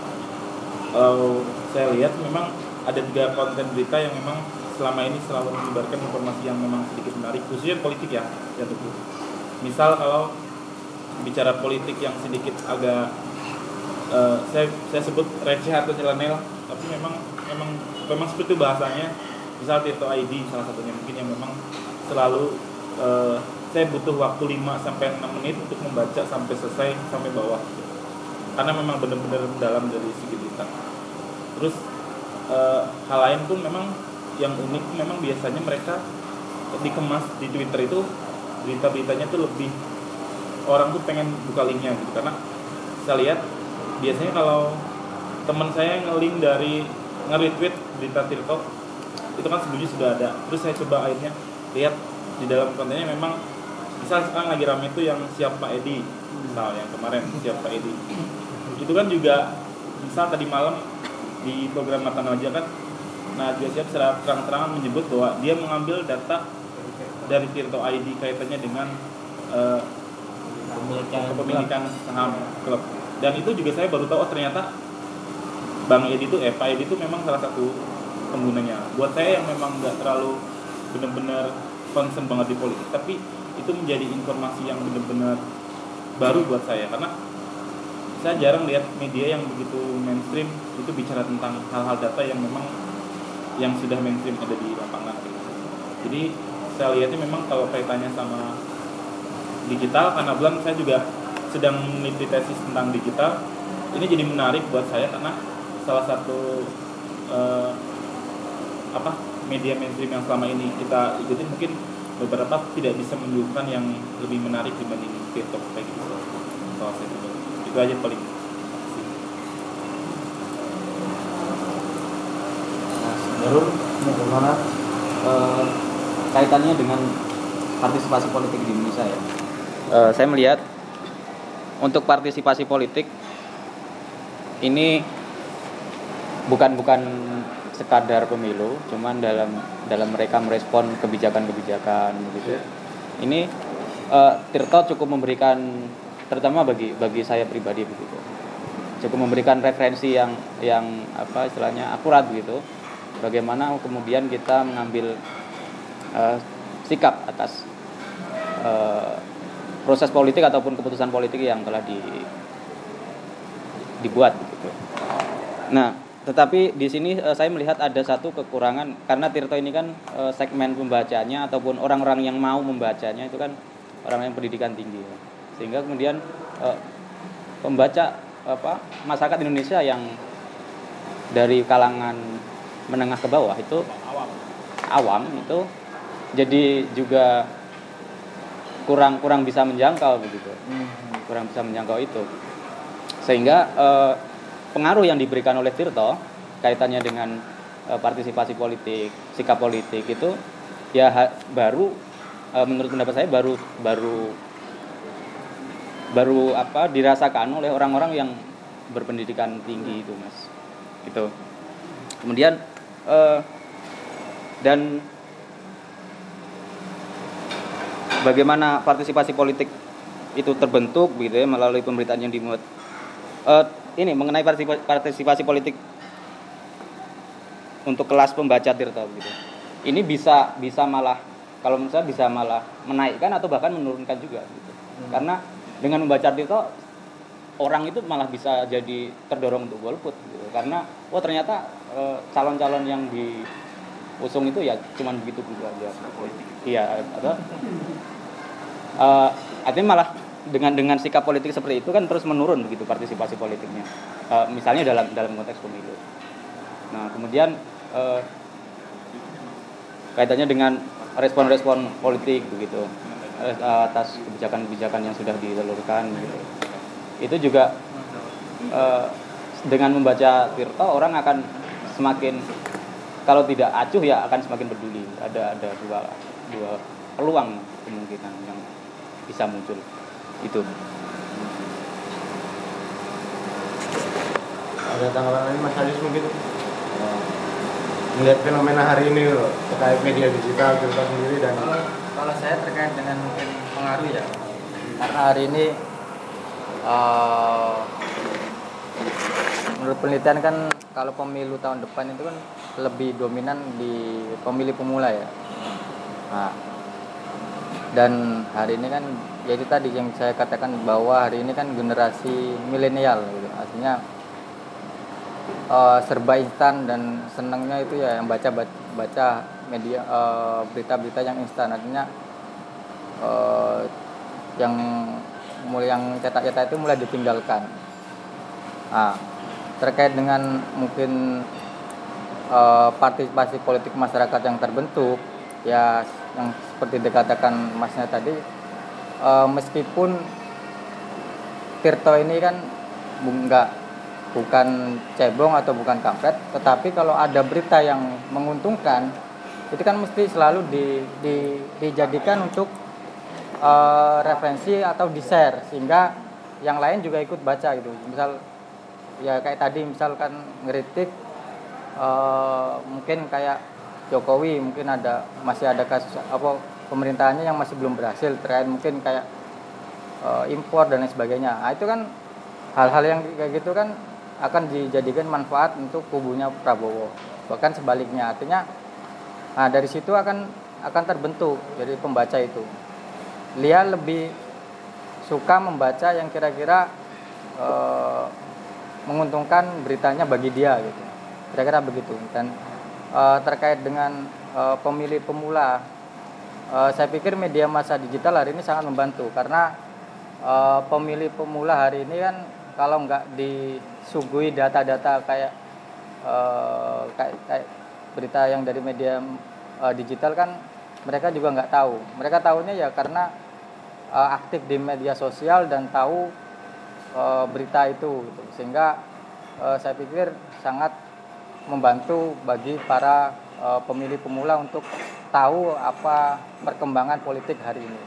Kalau saya lihat memang ada tiga konten berita yang memang selama ini selalu menyebarkan informasi yang memang sedikit menarik, khususnya politik ya, ya tentu. Misal kalau bicara politik yang sedikit agak uh, saya saya sebut receh atau nyeleneh, tapi memang memang memang seperti itu bahasanya. Misal Tirto I D salah satunya mungkin yang memang selalu uh, saya butuh waktu lima sampai enam menit untuk membaca sampai selesai sampai bawah. Karena memang benar-benar mendalam dari segi berita. Terus uh, hal lain pun memang yang unik memang biasanya mereka dikemas di Twitter itu berita-beritanya tuh lebih orang tuh pengen buka linknya gitu karena saya lihat biasanya kalau teman saya nge-link dari nge-retweet berita TikTok itu kan sebelumnya sudah ada, terus saya coba akhirnya lihat di dalam kontennya memang misal sekarang lagi rame itu yang siap Pak Edi misal yang kemarin siap Pak Edi itu kan juga misal tadi malam di program Mata Najwa kan nah dia siap secara terang-terangan menyebut bahwa dia mengambil data dari Tirto I D kaitannya dengan uh, kepemilikan saham klub. Dan itu juga saya baru tahu oh ternyata Bang Edi itu, eh Pak Edi itu memang salah satu penggunanya. Buat saya yang memang nggak terlalu benar-benar concern banget di politik, tapi itu menjadi informasi yang benar-benar baru buat saya karena saya jarang lihat media yang begitu mainstream itu bicara tentang hal-hal data yang memang yang sudah mainstream ada di lapangan. Jadi saya lihatnya memang kalau kaitannya sama digital karena bulan saya juga sedang meneliti tesis tentang digital. Ini jadi menarik buat saya karena salah satu uh, apa media mainstream yang selama ini kita ikuti mungkin beberapa tidak bisa menunjukkan yang lebih menarik dibanding TikTok kayak gitu. Soal saya itu, itu aja paling. Baru bagaimana uh, kaitannya dengan partisipasi politik di Indonesia ya? Uh, saya melihat untuk partisipasi politik ini bukan bukan sekadar pemilu, cuman dalam dalam mereka merespon kebijakan-kebijakan begitu. Ini uh, Tirto cukup memberikan, terutama bagi bagi saya pribadi begitu, cukup memberikan referensi yang yang apa istilahnya akurat begitu. Bagaimana kemudian kita mengambil uh, sikap atas uh, proses politik ataupun keputusan politik yang telah di, dibuat gitu. Nah, tetapi di sini uh, saya melihat ada satu kekurangan karena Tirto ini kan uh, segmen pembacanya ataupun orang-orang yang mau membacanya itu kan orang yang pendidikan tinggi. Sehingga kemudian uh, pembaca apa masyarakat Indonesia yang dari kalangan menengah ke bawah itu awam, awam itu jadi juga kurang kurang bisa menjangkau begitu, hmm. kurang bisa menjangkau itu, sehingga eh, pengaruh yang diberikan oleh Tirto kaitannya dengan eh, partisipasi politik, sikap politik itu ya ha, baru eh, menurut pendapat saya baru baru baru apa dirasakan oleh orang-orang yang berpendidikan tinggi itu mas, itu kemudian eh, dan bagaimana partisipasi politik itu terbentuk gitu ya melalui pemberitaan yang dimuat. Uh, ini mengenai partisipasi politik untuk kelas pembaca Tirta gitu. Ini bisa bisa malah kalau menurut saya bisa malah menaikkan atau bahkan menurunkan juga gitu. Hmm. Karena dengan membaca Tirta orang itu malah bisa jadi terdorong untuk golput gitu. Karena oh ternyata uh, calon-calon yang diusung itu ya cuman begitu aja. Iya, atau uh, artinya malah dengan dengan sikap politik seperti itu kan terus menurun begitu partisipasi politiknya, uh, misalnya dalam dalam konteks pemilu. Nah kemudian uh, kaitannya dengan respon-respon politik begitu uh, atas kebijakan-kebijakan yang sudah ditelurkan gitu. Itu juga uh, dengan membaca Tirta orang akan semakin, kalau tidak acuh ya akan semakin peduli. Ada ada dua dua peluang kemungkinan yang bisa muncul. Itu ada tanggapan lain Mas Adis mungkin uh, melihat fenomena hari ini loh, terkait media digital Tirta sendiri dan kalau, kalau saya terkait dengan mungkin pengaruh ya, karena hari ini uh, menurut penelitian kan kalau pemilu tahun depan itu kan lebih dominan di pemilih pemula ya. Nah, dan hari ini kan ya itu tadi yang saya katakan bahwa hari ini kan generasi milenial gitu. Artinya uh, serba instan dan senangnya itu ya yang baca baca media uh, berita-berita yang instan. Artinya uh, yang mulai yang cetak-cetak itu mulai ditinggalkan. Nah, terkait dengan mungkin uh, partisipasi politik masyarakat yang terbentuk ya yang seperti dikatakan Masnya tadi, e, meskipun Tirta ini kan enggak bukan cebong atau bukan kampret, tetapi kalau ada berita yang menguntungkan itu kan mesti selalu di, di, dijadikan untuk e, referensi atau di-share sehingga yang lain juga ikut baca gitu. Misal ya kayak tadi misalkan ngeritik e, mungkin kayak Jokowi mungkin ada masih ada kasus apa pemerintahannya yang masih belum berhasil terkait mungkin kayak e, impor dan lain sebagainya. Nah, itu kan hal-hal yang kayak gitu kan akan dijadikan manfaat untuk kubunya Prabowo. Bahkan sebaliknya, artinya nah dari situ akan akan terbentuk dari pembaca itu. Dia lebih suka membaca yang kira-kira e, menguntungkan beritanya bagi dia gitu. Kira-kira begitu. Dan Uh, terkait dengan uh, pemilih pemula, uh, saya pikir media massa digital hari ini sangat membantu karena uh, pemilih pemula hari ini kan kalau nggak disuguhi data-data kayak, uh, kayak kayak berita yang dari media uh, digital kan mereka juga nggak tahu. Mereka tahunya ya karena uh, aktif di media sosial dan tahu uh, berita itu gitu. Sehingga uh, saya pikir sangat membantu bagi para uh, pemilih pemula untuk tahu apa perkembangan politik hari ini.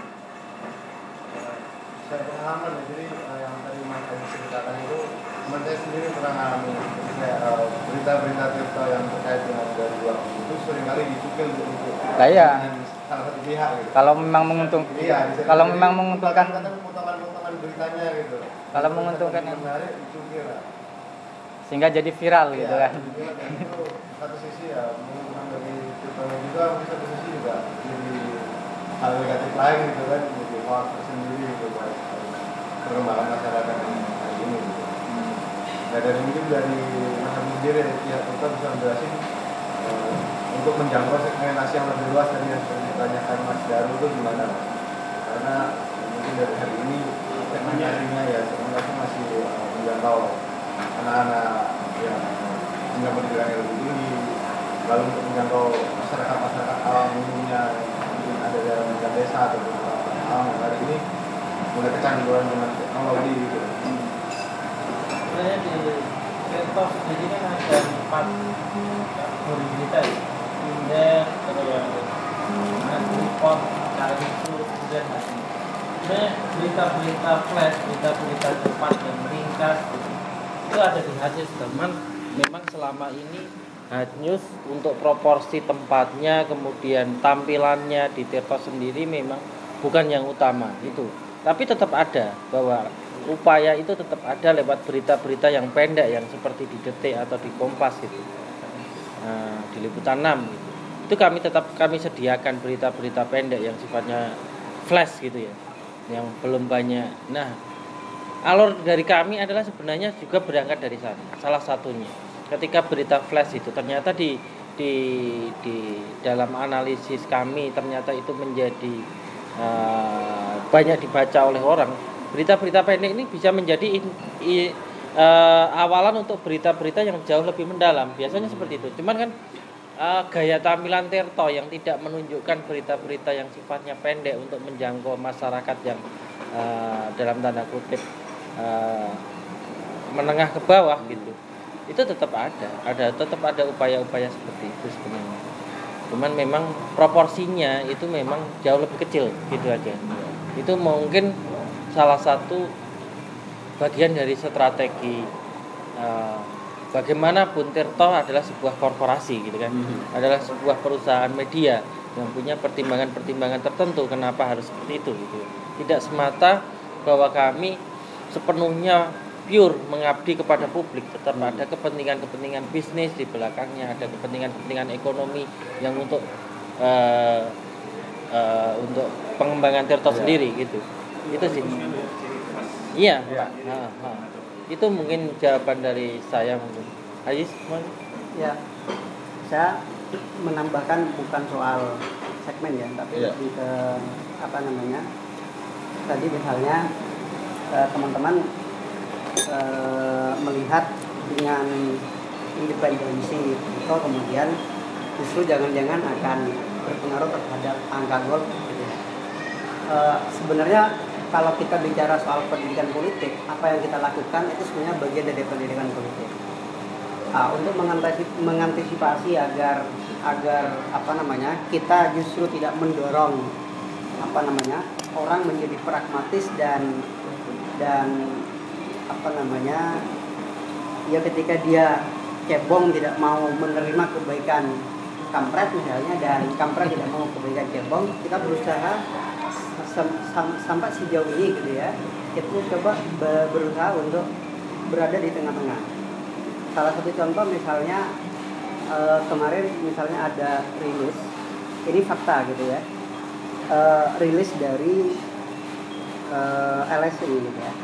Saya pengalaman ya, jadi uh, yang tadi Mas Adis ceritakan itu teman saya sendiri pernah mengalami uh, berita-berita Tirta yang terkait dengan dari luar itu seringkali dicukil untuk iya. salah satu pihak gitu. Kalau memang menguntung, iya, kalau memang menguntungkan, potongan-potongan beritanya gitu. Kalau menguntungkan yang menarik dicukil. Sehingga jadi viral gitu ya, kan. Itu satu sisi ya menguntungkan bagi Tirta juga, satu sisi juga jadi hal negatif lain gitu kan, jadi hoax tersendiri gitu buat perkembangan masyarakat yang hari ini gitu. Hmm. Nah dari mungkin dari masyarakat sendiri ya pihak Tirta bisa menjelaskan uh, untuk menjangkau segmentasi yang lebih luas tadi yang seperti ditanyakan Mas Daru itu gimana? Karena mungkin dari hari ini segmentasinya ya segmentasi masih uh, menjangkau anak-anak yang punya pendidikan yang lebih tinggi, lalu untuk menjangkau masyarakat-masyarakat awam umumnya mungkin ada dalam tingkat desa atau awam yang hari ini mulai kecanduan dengan teknologi gitu. Sebenarnya di Tirta sendiri kan ada empat kategori berita ya, indeks, kemudian report, cara itu, kemudian sebenarnya berita-berita flash, berita-berita cepat dan meringkas gitu. Itu ada di Hard News, teman. Memang selama ini Hard News untuk proporsi tempatnya kemudian tampilannya di Tirta sendiri memang bukan yang utama itu. Tapi tetap ada bahwa upaya itu tetap ada lewat berita-berita yang pendek yang seperti di Detik atau di Kompas gitu. Nah, di Liputan enam gitu. Itu kami tetap kami sediakan berita-berita pendek yang sifatnya flash gitu ya. Yang belum banyak. Nah, alur dari kami adalah sebenarnya juga berangkat dari sana. Salah satunya ketika berita flash itu ternyata di di di dalam analisis kami ternyata itu menjadi uh, banyak dibaca oleh orang. Berita-berita pendek ini bisa menjadi in, i, uh, awalan untuk berita-berita yang jauh lebih mendalam. Biasanya seperti itu. Cuman kan uh, gaya tampilan Tirto yang tidak menunjukkan berita-berita yang sifatnya pendek untuk menjangkau masyarakat yang uh, dalam tanda kutip uh, menengah ke bawah gitu. Itu tetap ada. Ada tetap ada upaya-upaya seperti itu sebenarnya. Cuman memang proporsinya itu memang jauh lebih kecil gitu aja. Itu mungkin salah satu bagian dari strategi uh, bagaimanapun Tirto adalah sebuah korporasi gitu kan, mm-hmm. adalah sebuah perusahaan media yang punya pertimbangan-pertimbangan tertentu kenapa harus seperti itu gitu. Tidak semata bahwa kami sepenuhnya pure mengabdi kepada publik, tetap mm-hmm. ada kepentingan-kepentingan bisnis di belakangnya, ada kepentingan-kepentingan ekonomi yang untuk uh, uh, untuk pengembangan Tirto yeah. sendiri gitu. Itu sih. Iya. Ya. Nah, nah. Itu mungkin jawaban dari saya mungkin. Ajis, mana? Ya. Saya menambahkan bukan soal segmen ya, tapi ya. lebih ke apa namanya? Tadi misalnya eh, teman-teman eh, melihat dengan independensi itu kemudian justru jangan-jangan akan berpengaruh terhadap angka gol gitu. Eh, sebenarnya kalau kita bicara soal pendidikan politik, apa yang kita lakukan itu sebenarnya bagian dari pendidikan politik. Nah, untuk mengantisipasi agar agar apa namanya kita justru tidak mendorong apa namanya orang menjadi pragmatis dan dan apa namanya ya ketika dia cebong tidak mau menerima kebaikan kampret misalnya dan kampret tidak mau kebaikan cebong, kita berusaha sampai sejauh ini gitu ya, kita coba berusaha untuk berada di tengah-tengah. Salah satu contoh misalnya eh, kemarin misalnya ada rilis, ini fakta gitu ya, eh, rilis dari eh, L S I gitu ya.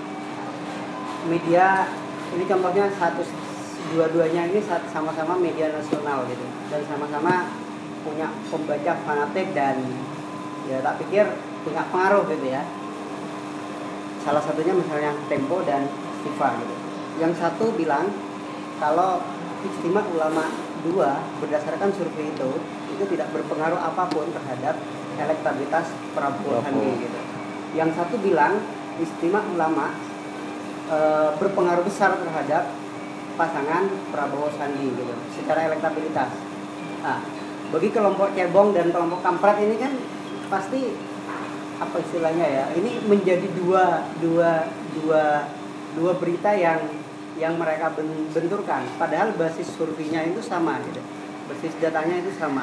Media ini contohnya satu dua-duanya ini sama-sama media nasional gitu dan sama-sama punya pembaca fanatik dan ya tak pikir punya pengaruh gitu ya. Salah satunya misalnya Tempo dan Siva gitu. Yang satu bilang kalau Ijtima Ulama dua berdasarkan survei itu itu tidak berpengaruh apapun terhadap elektabilitas Prabowo Sandi gitu. Yang satu bilang Ijtima Ulama e, berpengaruh besar terhadap pasangan Prabowo Sandi gitu secara elektabilitas. Nah, bagi kelompok cebong dan kelompok kampret ini kan pasti apa istilahnya ya, ini menjadi dua dua dua dua berita yang yang mereka benturkan, padahal basis surveinya itu sama gitu, basis datanya itu sama.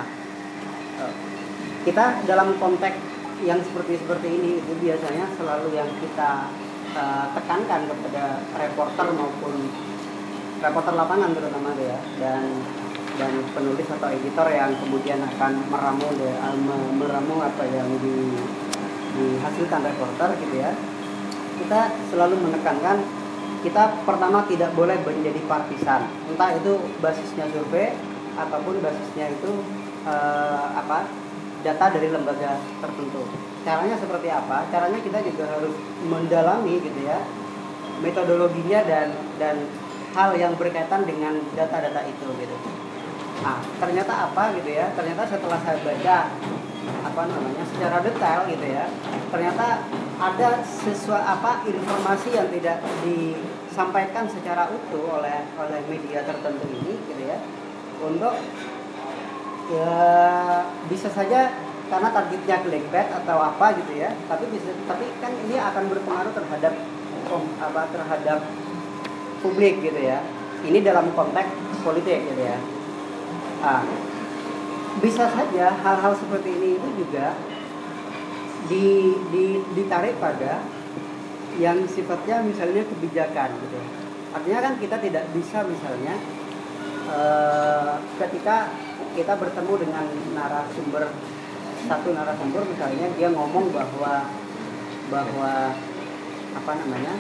Kita dalam konteks yang seperti seperti ini itu biasanya selalu yang kita uh, tekankan kepada reporter maupun reporter lapangan terutama ya, dan dan penulis atau editor yang kemudian akan meramu meramu apa yang di dihasilkan reporter gitu ya. Kita selalu menekankan kita pertama tidak boleh menjadi partisan, entah itu basisnya survei ataupun basisnya itu eh, apa data dari lembaga tertentu. Caranya seperti apa? Caranya kita juga harus mendalami gitu ya metodologinya dan dan hal yang berkaitan dengan data-data itu gitu. Nah, ternyata apa gitu ya? Ternyata setelah saya baca apa namanya secara detail gitu ya, ternyata ada sesuatu apa informasi yang tidak disampaikan secara utuh oleh oleh media tertentu ini gitu ya, untuk ya bisa saja karena targetnya clickbait atau apa gitu ya, tapi bisa tapi kan ini akan berpengaruh terhadap apa terhadap publik gitu ya. Ini dalam konteks politik gitu ya. Ah, bisa saja hal-hal seperti ini itu juga di, di ditarik pada yang sifatnya misalnya kebijakan gitu. Artinya kan kita tidak bisa misalnya uh, ketika kita bertemu dengan narasumber, satu narasumber misalnya dia ngomong bahwa bahwa apa namanya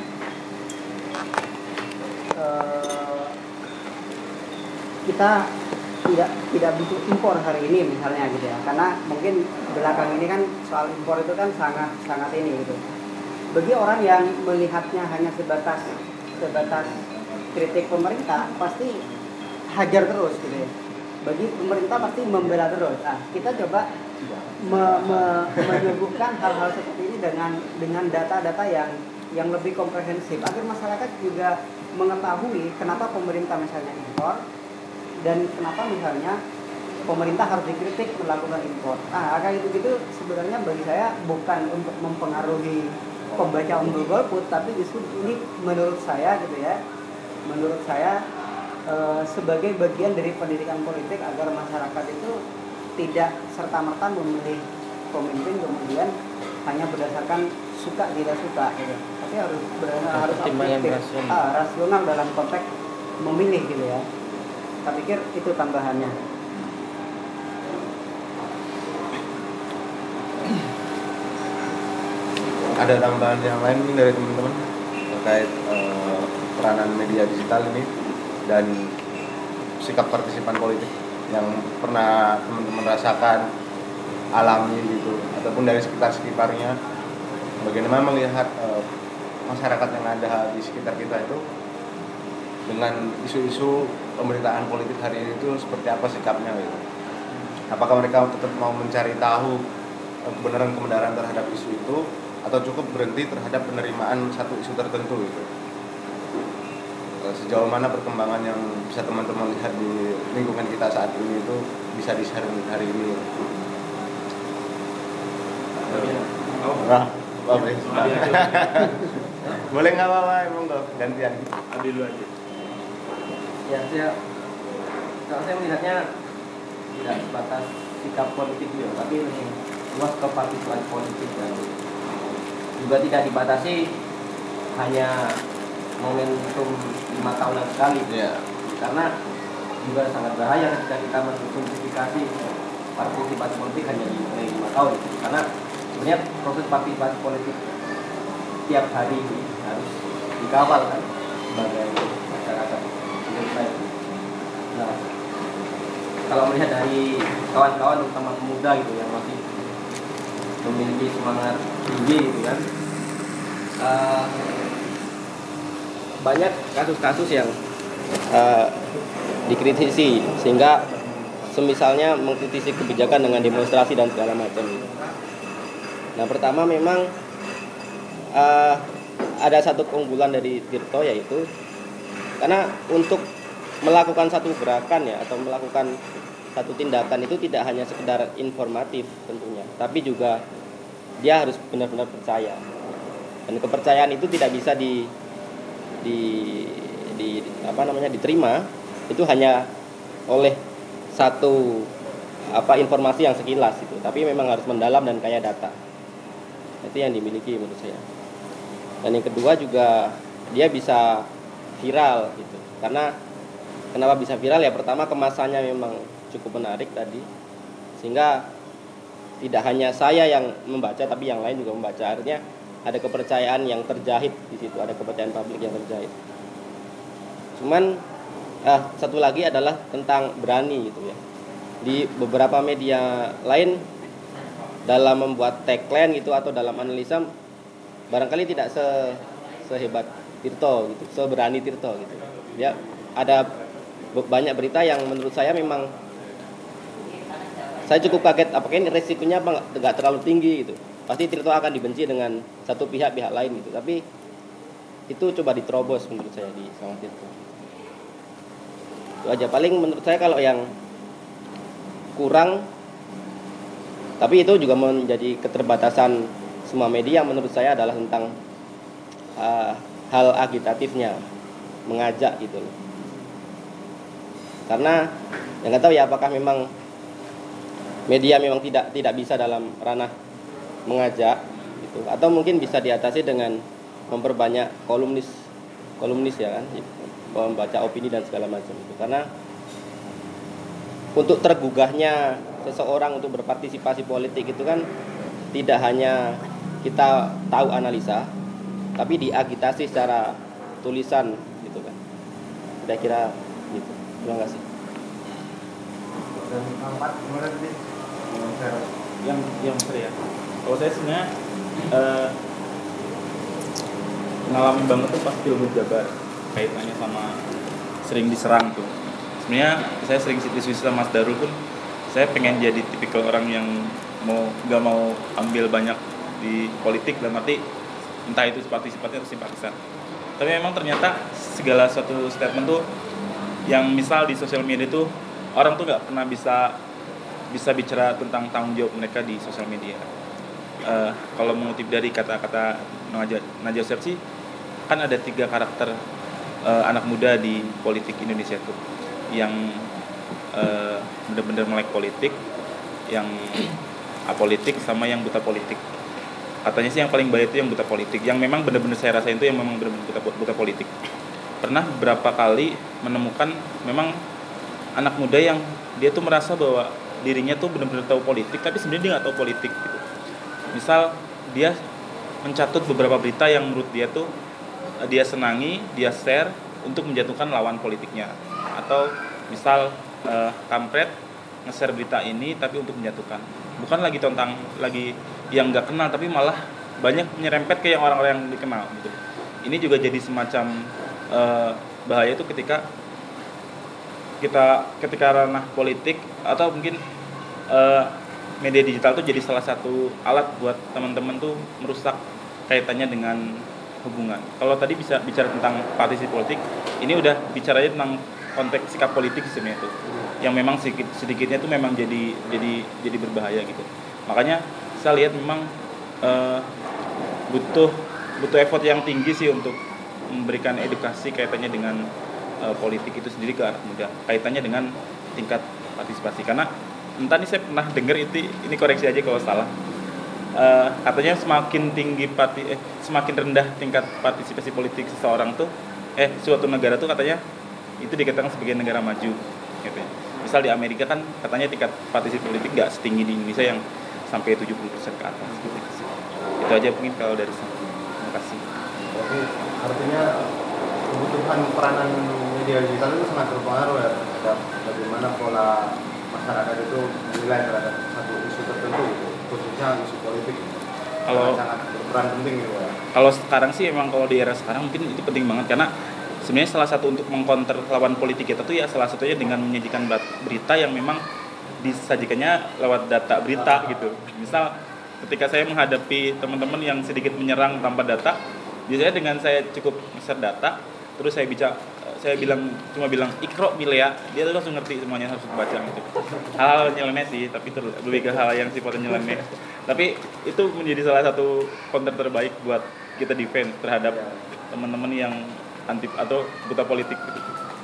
uh, kita tidak tidak butuh impor hari ini misalnya gitu ya, karena mungkin belakang ini kan soal impor itu kan sangat sangat ini gitu. Bagi orang yang melihatnya hanya sebatas sebatas kritik pemerintah pasti hajar terus gitu ya. Bagi pemerintah pasti membela terus. Nah, kita coba me, me, menyuguhkan hal-hal seperti ini dengan dengan data-data yang yang lebih komprehensif agar masyarakat juga mengetahui kenapa pemerintah misalnya impor dan kenapa misalnya pemerintah harus dikritik melakukan impor. Nah, kayak gitu-gitu sebenarnya bagi saya bukan untuk mempengaruhi pembaca untuk golput, tapi justru ini menurut saya gitu ya, menurut saya e, sebagai bagian dari pendidikan politik agar masyarakat itu tidak serta-merta memilih pemimpin kemudian hanya berdasarkan suka tidak suka gitu. Tapi harus berdasarkan harus objektif, rasional. Ah, rasional dalam konteks memilih gitu ya. Saya pikir itu tambahannya. Ada tambahan yang lain mungkin dari teman-teman terkait uh, peranan media digital ini dan sikap partisipan politik yang pernah teman-teman rasakan, alami gitu, ataupun dari sekitar-sekitarnya, bagaimana melihat uh, masyarakat yang ada di sekitar kita itu dengan isu-isu pemberitaan politik hari ini itu seperti apa sikapnya gitu. Apakah mereka tetap mau mencari tahu kebenaran-kebenaran terhadap isu itu atau cukup berhenti terhadap penerimaan satu isu tertentu gitu. Sejauh mana perkembangan yang bisa teman-teman lihat di lingkungan kita saat ini itu bisa di-share hari ini. Nah, boleh nggak apa-apa, emang nggak gantian. Ambil dulu aja. Ya, saya kalau saya melihatnya tidak sebatas sikap politik juga, tapi lebih luas ke partisipasi politik dan juga tidak dibatasi hanya momentum lima tahunan sekali. Yeah. Karena juga sangat bahaya ketika kita mensimplifikasi partisipasi politik hanya di lima tahun. Karena sebenarnya proses partisipasi politik tiap hari ini harus dikawal kan sebagai masyarakat. Nah, kalau melihat dari kawan-kawan terutama pemuda gitu yang masih memiliki semangat tinggi gitu kan, uh, banyak kasus-kasus yang uh, dikritisi sehingga semisalnya mengkritisi kebijakan dengan demonstrasi dan segala macam. Nah, pertama memang uh, ada satu keunggulan dari Tirto, yaitu karena untuk melakukan satu gerakan ya atau melakukan satu tindakan itu tidak hanya sekedar informatif tentunya, tapi juga dia harus benar-benar percaya. Dan kepercayaan itu tidak bisa di di di apa namanya diterima itu hanya oleh satu apa informasi yang sekilas itu, tapi memang harus mendalam dan kaya data. Itu yang dimiliki menurut saya. Dan yang kedua juga dia bisa viral gitu. Karena kenapa bisa viral ya, pertama kemasannya memang cukup menarik tadi, sehingga tidak hanya saya yang membaca tapi yang lain juga membaca. Artinya ada kepercayaan yang terjahit di situ, ada kepercayaan publik yang terjahit. Cuman eh, satu lagi adalah tentang berani gitu ya. Di beberapa media lain dalam membuat tagline gitu atau dalam analisa barangkali tidak se sehebat Tirto gitu, seberani Tirto gitu. Ya, ada banyak berita yang menurut saya memang saya cukup kaget, apakah ini resikonya apa nggak terlalu tinggi gitu. Pasti Tirto akan dibenci dengan satu pihak-pihak lain gitu. Tapi itu coba diterobos menurut saya di sama Tirto. Itu aja paling menurut saya. Kalau yang kurang, tapi itu juga menjadi keterbatasan semua media menurut saya adalah tentang uh, hal agitatifnya, mengajak gitu loh. Karena yang nggak tahu ya apakah memang media memang tidak tidak bisa dalam ranah mengajak gitu. Atau mungkin bisa diatasi dengan memperbanyak kolumnis kolumnis ya kan, membaca opini dan segala macam itu. Karena untuk tergugahnya seseorang untuk berpartisipasi politik itu kan tidak hanya kita tahu analisa, tapi diagitasi secara tulisan gitu kan. Kira-kira gitu. Terima kasih. Dan empat gimana tadi? Yang yang saya, kalau saya sebenarnya eh, ngalamin banget tuh pas Pilgub Jabar, kaitannya sama sering diserang tuh. Sebenarnya saya sering diskusi sama Mas Darul pun, saya pengen jadi tipikal orang yang mau nggak mau ambil banyak di politik, dalam arti entah itu partisipasi atau simpatisan. Tapi memang ternyata segala suatu statement tuh yang misal di sosial media tuh orang tuh nggak pernah bisa bisa bicara tentang tanggung jawab mereka di sosial media. Uh, kalau mengutip dari kata-kata Najwa Shihab sih, kan ada tiga karakter uh, anak muda di politik Indonesia tuh, yang uh, benar-benar melek politik, yang apolitik, sama yang buta politik. Katanya sih yang paling bahaya itu yang buta politik, yang memang benar-benar saya rasain itu yang memang benar-benar buta, buta politik. Pernah beberapa kali menemukan memang anak muda yang dia tuh merasa bahwa dirinya tuh benar-benar tahu politik, tapi sebenarnya dia nggak tahu politik gitu. Misal dia mencatut beberapa berita yang menurut dia tuh dia senangi, dia share untuk menjatuhkan lawan politiknya. Atau misal uh, kampret nge-share berita ini tapi untuk menjatuhkan. Bukan lagi tentang lagi yang nggak kenal, tapi malah banyak menyerempet ke yang orang-orang yang dikenal gitu. Ini juga jadi semacam uh, bahaya itu ketika kita ketika ranah politik atau mungkin uh, media digital tuh jadi salah satu alat buat teman-teman tuh merusak kaitannya dengan hubungan. Kalau tadi bisa bicara tentang partisi politik, ini udah bicaranya tentang konteks sikap politik sebenarnya itu, yang memang sedikit sedikitnya tuh memang jadi jadi jadi berbahaya gitu. Makanya saya lihat memang uh, butuh butuh effort yang tinggi sih untuk memberikan edukasi kaitannya dengan uh, politik itu sendiri ke anak muda, kaitannya dengan tingkat partisipasi. Karena entah nih saya pernah dengar itu, ini koreksi aja kalau salah. Uh, katanya semakin tinggi parti, eh, semakin rendah tingkat partisipasi politik seseorang tuh, eh suatu negara tuh katanya itu dikatakan sebagai negara maju. Gitu ya. Misal di Amerika kan katanya tingkat partisipasi politik nggak setinggi di Indonesia yang sampai tujuh puluh persen ke atas. Gitu. Itu aja mungkin kalau dari saya. Terima kasih. Jadi artinya kebutuhan peranan media digital itu sangat berpengaruh ya terhadap bagaimana pola masyarakat itu menilai terhadap satu isu tertentu gitu, khususnya isu politik. Kalau sangat berperan penting gitu ya. Kalau sekarang sih emang kalau di era sekarang mungkin itu penting banget, karena sebenarnya salah satu untuk mengcounter lawan politik kita tuh ya salah satunya dengan menyajikan berita yang memang disajikannya lewat data berita gitu. Misal ketika saya menghadapi teman-teman yang sedikit menyerang tanpa data, biasanya dengan saya cukup share data, terus saya bicara, saya bilang cuma bilang ikro milea, dia tuh langsung ngerti semuanya harus dibaca gitu. Hal-hal nyeleneh sih, tapi itu lebih ke hal yang sifatnya nyeleneh. Tapi itu menjadi salah satu counter terbaik buat kita defend terhadap teman-teman yang anti atau buta politik gitu.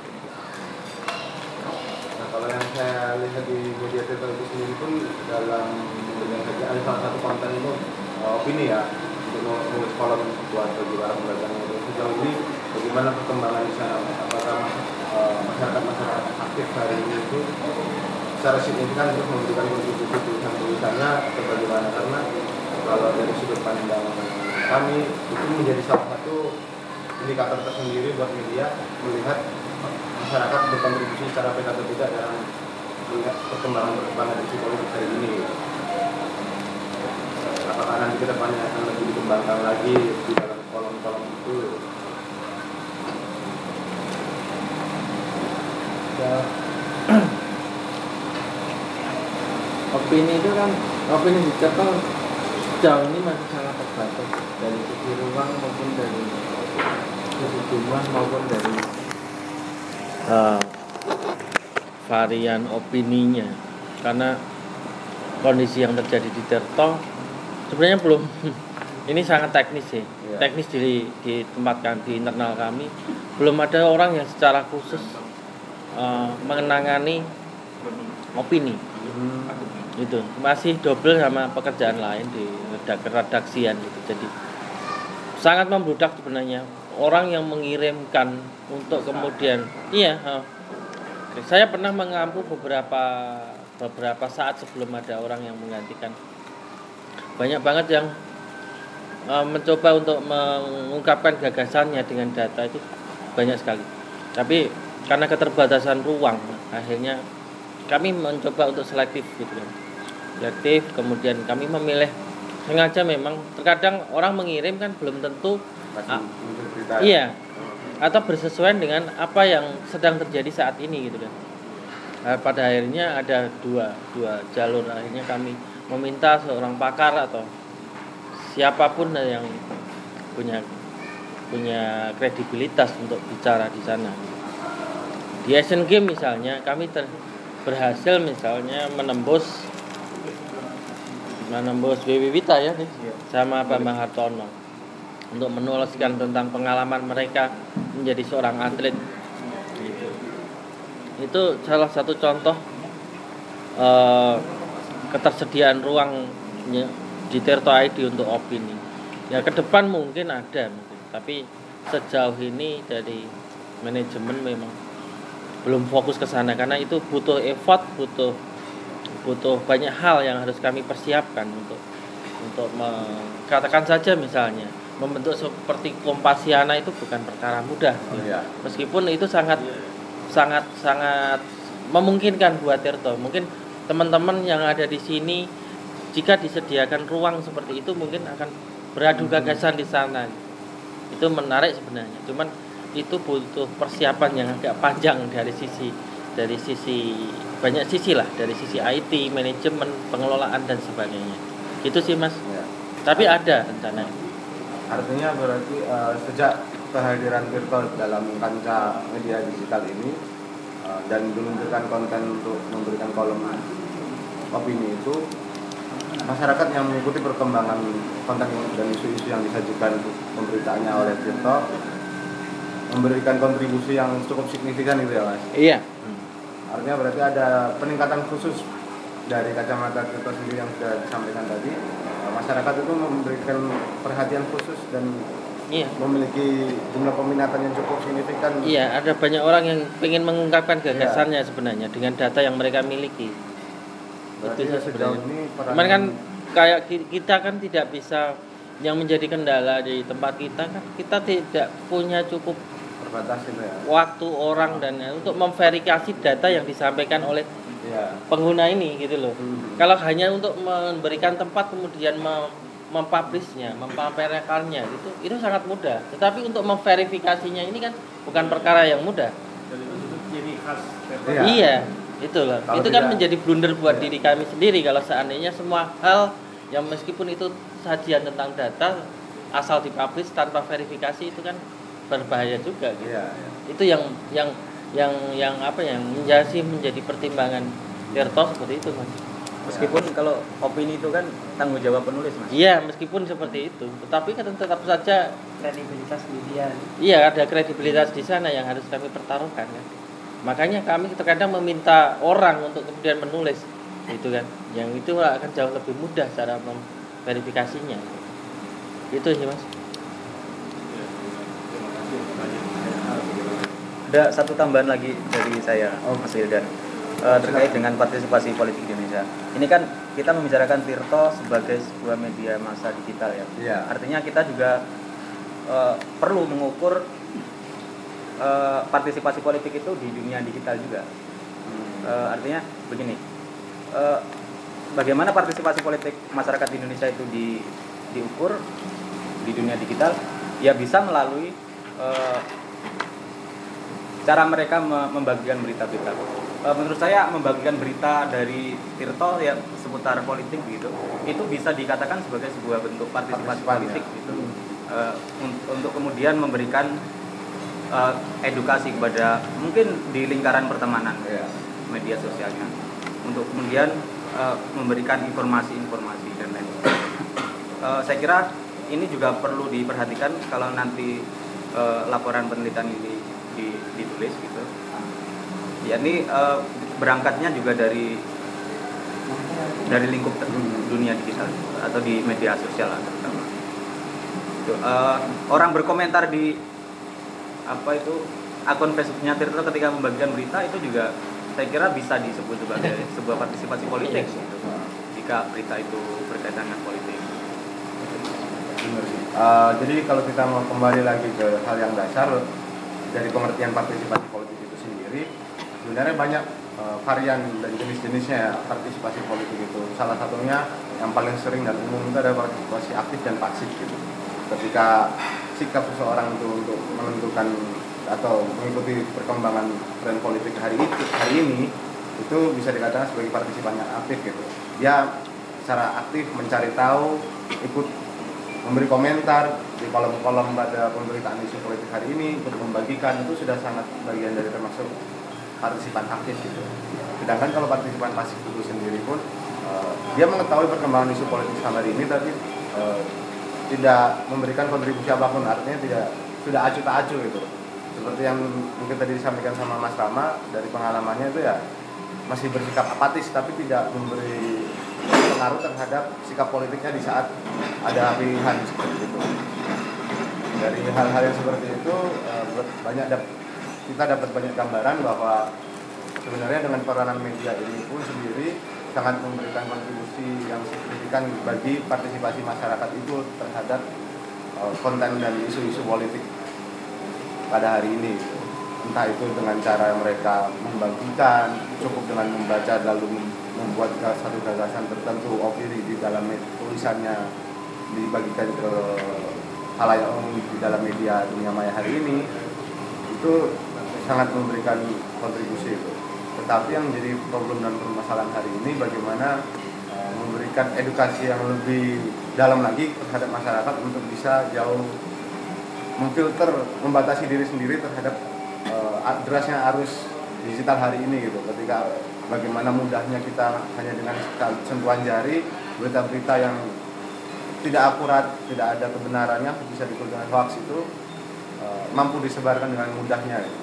Nah kalau yang saya lihat di media Twitter itu sendiri pun dalam dengan saja ada salah satu konten itu uh, opini ya untuk menulis kolom buat bagi para pedagang itu sejauh ini bagaimana perkembangan di sana, apakah uh, masyarakat masyarakat aktif hari ini itu secara signifikan untuk memberikan kontribusi tulisan-tulisannya atau bagaimana, karena kalau dari sudut pandang kami itu menjadi salah satu indikator tersendiri buat media melihat masyarakat berkontribusi secara baik atau tidak dalam melihat perkembangan-perkembangan isu politik hari ini. Apakah nanti ke depannya akan lebih dikembangkan lagi di dalam kolom-kolom itu? Ya. Opini itu kan, opini dicetak sejauh ini masih sangat terbatas dari segi ruang maupun dari segi jumlah maupun dari uh, varian opininya, karena kondisi yang terjadi di Tirto sebenarnya belum ini sangat teknis sih ya. Teknis di, di tempat kami, di internal kami belum ada orang yang secara khusus uh, mengenangani opini hmm. Itu masih double sama pekerjaan lain di ada keredaksian gitu. Jadi sangat membludak sebenarnya orang yang mengirimkan untuk kemudian iya uh, saya pernah mengampu beberapa beberapa saat sebelum ada orang yang menggantikan. Banyak banget yang uh, mencoba untuk mengungkapkan gagasannya dengan data itu banyak sekali. Tapi karena keterbatasan ruang, akhirnya kami mencoba untuk selektif gitu kan. Selektif, kemudian kami memilih sengaja memang terkadang orang mengirim kan belum tentu a- iya atau bersesuaian dengan apa yang sedang terjadi saat ini gitu kan. Nah, pada akhirnya ada dua dua jalur. Akhirnya kami meminta seorang pakar atau siapapun yang punya punya kredibilitas untuk bicara di sana. Di Asian Games misalnya kami ter, berhasil misalnya menembus menembus Dewi Wita ya nih, sama Bambang Hartono untuk menuliskan tentang pengalaman mereka menjadi seorang atlet gitu. Itu salah satu contoh uh, ketersediaan ruang di Tirto I D untuk opini. Ya ke depan mungkin ada mungkin, tapi sejauh ini dari manajemen memang belum fokus ke sana karena itu butuh effort, butuh butuh banyak hal yang harus kami persiapkan untuk untuk katakan saja misalnya membentuk seperti Kompasiana itu bukan perkara mudah. Oh, iya. Meskipun itu sangat sangat sangat memungkinkan buat Tirto. Mungkin teman-teman yang ada di sini jika disediakan ruang seperti itu mungkin akan beradu gagasan di sana. Itu menarik sebenarnya. Cuman itu butuh persiapan yang agak panjang dari sisi dari sisi banyak sisi lah, dari sisi I T, manajemen, pengelolaan dan sebagainya. Gitu sih Mas. Ya. Tapi ada rencana. Artinya berarti uh, sejak kehadiran Tirto dalam kancah media digital ini uh, dan meluncurkan konten untuk memberikan kolom opini itu, masyarakat yang mengikuti perkembangan konten dan isu-isu yang disajikan untuk pemberitaannya oleh Tirto memberikan kontribusi yang cukup signifikan itu ya Mas? Iya. Artinya berarti ada peningkatan khusus dari kacamata Tirto sendiri yang sudah disampaikan tadi. Masyarakat itu memberikan perhatian khusus dan iya. memiliki jumlah peminatan yang cukup signifikan. Iya, ada banyak orang yang ingin mengungkapkan gagasannya iya. sebenarnya dengan data yang mereka miliki. Berarti itu sejauh ini cuman kan kayak kita kan tidak bisa yang menjadi kendala di tempat kita kan kita tidak punya cukup terbatas itu ya. Waktu orang dan untuk memverifikasi data yang disampaikan oleh ya. pengguna ini gitu loh. Hmm. Kalau hanya untuk memberikan tempat kemudian mem- mempublishnya, memamerkannya itu itu sangat mudah. Tetapi untuk memverifikasinya ini kan bukan perkara yang mudah. Jadi khas. Ya. Iya, itulah. Kalau itu kan tidak, menjadi blunder buat ya. diri kami sendiri kalau seandainya semua hal yang meskipun itu sajian tentang data asal dipublish tanpa verifikasi itu kan berbahaya juga gitu. Ya, ya. Itu yang yang yang yang apa yang menjadi menjadi pertimbangan Tirto seperti itu Mas. Meskipun ya. kalau opini itu kan tanggung jawab penulis Mas. Iya, meskipun seperti itu, tetapi kan tetap saja kredibilitas media. Iya, ada kredibilitas di sana yang harus kami pertaruhkan kan. Makanya kami terkadang meminta orang untuk kemudian menulis itu kan. Yang itu akan jauh lebih mudah cara memverifikasinya. Itu sih Mas. Ada satu tambahan lagi dari saya, oh, Mas Wildan, uh, terkait dengan partisipasi politik di Indonesia. Ini kan kita membicarakan Tirto sebagai sebuah media massa digital ya. Ya. Artinya kita juga uh, perlu mengukur uh, partisipasi politik itu di dunia digital juga. Uh, artinya begini, uh, bagaimana partisipasi politik masyarakat di Indonesia itu di, diukur di dunia digital? Ya bisa melalui uh, cara mereka membagikan berita-berita. Menurut saya membagikan berita dari Tirto ya seputar politik gitu, itu bisa dikatakan sebagai sebuah bentuk partisipasi politik gitu. Uh, untuk kemudian memberikan uh, edukasi kepada mungkin di lingkaran pertemanan ya, media sosialnya, untuk kemudian uh, memberikan informasi-informasi dan lain. Uh, saya kira ini juga perlu diperhatikan kalau nanti uh, laporan penelitian ini ditulis gitu. Ya ini uh, berangkatnya juga dari dari lingkup dunia digital atau di media sosial terutama. Itu, uh, orang berkomentar di apa itu akun Facebooknya Tirto ketika membagikan berita itu juga saya kira bisa disebut sebagai sebuah partisipasi politik gitu, jika berita itu berkaitan dengan politik. Benar sih. Uh, jadi kalau kita mau kembali lagi ke hal yang dasar dari pengertian partisipasi politik itu sendiri, sebenarnya banyak uh, varian dan jenis-jenisnya partisipasi politik itu. Salah satunya yang paling sering dan umum itu ada partisipasi aktif dan pasif gitu. Ketika sikap seseorang itu untuk menentukan atau mengikuti perkembangan tren politik hari itu hari ini itu bisa dikatakan sebagai partisipan yang aktif gitu. Dia secara aktif mencari tahu, ikut memberi komentar di kolom-kolom pada pemberitaan isu politik hari ini, ikut membagikan, itu sudah sangat bagian dari termasuk partisipan aktif gitu. Sedangkan kalau partisipan pasif itu sendiri pun uh, dia mengetahui perkembangan isu politik hari ini tapi uh, tidak memberikan kontribusi apapun, artinya tidak sudah acuh tak acuh gitu. Seperti yang mungkin tadi disampaikan sama Mas Rama, dari pengalamannya itu ya masih bersikap apatis tapi tidak memberi pengaruh terhadap sikap politiknya di saat ada pilihan seperti itu. Dari hal-hal yang seperti itu banyak kita dapat banyak gambaran bahwa sebenarnya dengan peranan media ini pun sendiri sangat memberikan kontribusi yang signifikan bagi partisipasi masyarakat itu terhadap uh, konten dan isu-isu politik pada hari ini. Entah itu dengan cara mereka membagikan, cukup dengan membaca lalu membuat satu gagasan tertentu opini di dalam tulisannya dibagikan ke khalayak umum di dalam media dunia maya hari ini, itu sangat memberikan kontribusi itu. Tetapi yang menjadi problem dan permasalahan hari ini bagaimana uh, memberikan edukasi yang lebih dalam lagi terhadap masyarakat untuk bisa jauh memfilter, membatasi diri sendiri terhadap uh, derasnya arus digital hari ini gitu. Ketika bagaimana mudahnya kita hanya dengan sentuhan jari berita-berita yang tidak akurat, tidak ada kebenarannya, bisa disebut dengan hoax itu uh, mampu disebarkan dengan mudahnya gitu.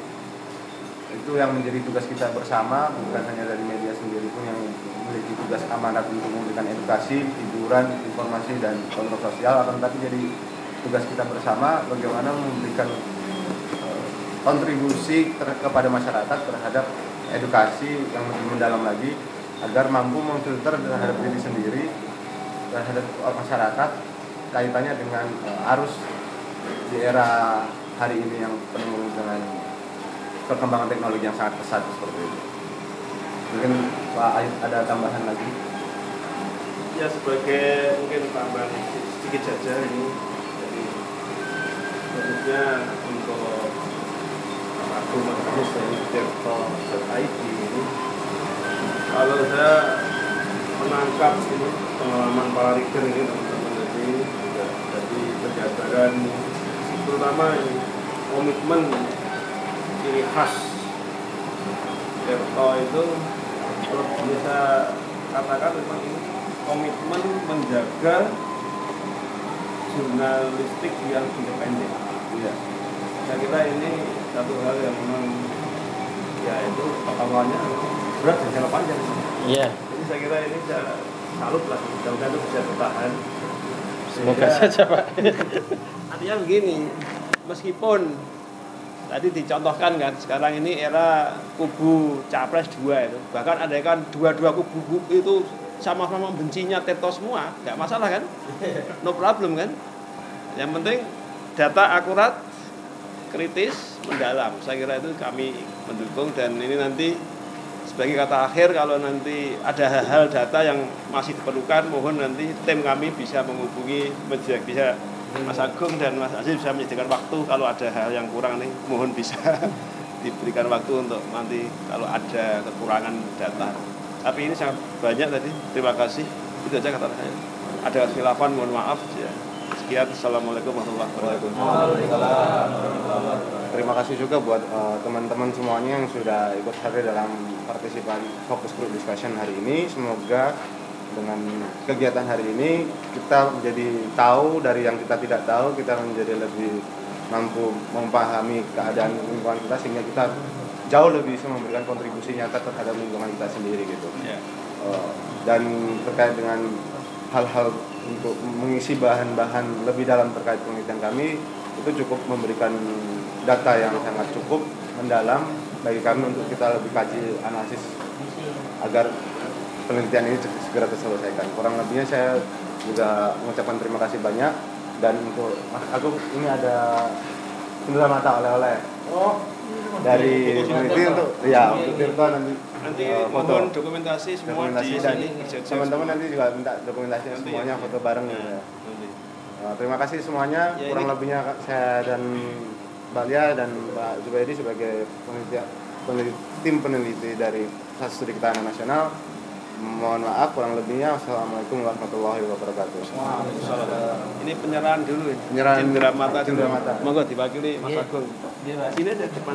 Itu yang menjadi tugas kita bersama, bukan hanya dari media sendiri pun yang memiliki tugas amanat untuk memberikan edukasi, hiburan, informasi dan kontrol sosial, akan tetapi jadi tugas kita bersama bagaimana memberikan uh, kontribusi ter- kepada masyarakat terhadap edukasi yang lebih mendalam lagi agar mampu memfilter terhadap diri sendiri, terhadap masyarakat kaitannya dengan uh, arus di era hari ini yang penuh dengan perkembangan teknologi yang sangat pesat seperti itu. Mungkin Pak Ayub ada tambahan lagi? Ya, sebagai mungkin tambahan sedikit saja ini, jadi khususnya untuk akun Mas dari tirto titik i d ini, kalau saya menangkap ini pengalaman para reader ini teman-teman ini juga dari penjabaran terutama ini komitmen ciri khas Tirto itu kalau bisa katakan memang ini komitmen menjaga jurnalistik yang independen. Iya. Saya kira ini satu hal yang memang ya itu awalnya berat dan jangka panjang. Iya. Jadi saya kira ini saya salut lah, mudah-mudahan itu bisa bertahan. Semoga saja Pak. Artinya begini, meskipun tadi dicontohkan kan sekarang ini era kubu capres dua itu, bahkan ada kan dua-dua kubu itu sama-sama bencinya Tirto semua, nggak masalah kan, no problem kan. Yang penting data akurat, kritis, mendalam. Saya kira itu kami mendukung dan ini nanti sebagai kata akhir kalau nanti ada hal-hal data yang masih diperlukan, mohon nanti tim kami bisa menghubungi, bisa Mas Agung dan Mas Aziz bisa menyediakan waktu kalau ada hal yang kurang nih, mohon bisa diberikan waktu untuk nanti kalau ada kekurangan data. Tapi ini sangat banyak tadi. Terima kasih. Itu aja kata saya. Ada khilafan, mohon maaf ya. Sekian. Assalamualaikum warahmatullahi wabarakatuh. Terima kasih juga buat uh, teman-teman semuanya yang sudah ikut hadir dalam partisipan Focus Group Discussion hari ini. Semoga dengan kegiatan hari ini kita menjadi tahu dari yang kita tidak tahu, kita menjadi lebih mampu memahami keadaan lingkungan kita sehingga kita jauh lebih bisa memberikan kontribusi nyata terhadap lingkungan kita sendiri gitu. Ya. uh, dan terkait dengan hal-hal untuk mengisi bahan-bahan lebih dalam terkait penelitian kami, itu cukup memberikan data yang sangat cukup mendalam bagi kami untuk kita lebih kaji analisis agar penelitian ini segera terselesaikan. Kurang lebihnya saya juga mengucapkan terima kasih banyak. Dan untuk Mas Agung ini ada cendera mata oleh-oleh oh, dari peneliti untuk ya untuk Tirto nanti nanti uh, foto mohon dokumentasi semua dokumentasi di dan sini. teman-teman nanti juga minta dokumentasi Nanti semuanya ya. foto bareng Ya, ya. nanti. Uh, terima kasih semuanya. Ya, kurang ini- lebihnya saya dan Mbak Lia dan Mbak Zubaidi sebagai peneliti, peneliti tim peneliti dari Pusat Studi Ketahanan Nasional. Mohon maaf kurang lebihnya. Wassalamualaikum warahmatullahi wabarakatuh. Ini penyerahan dulu ini. Penyerahan cindera mata cindera dulu. mata. Monggo diwakili Mas Iya. Agung. Iya, Mas. Sini ada depan.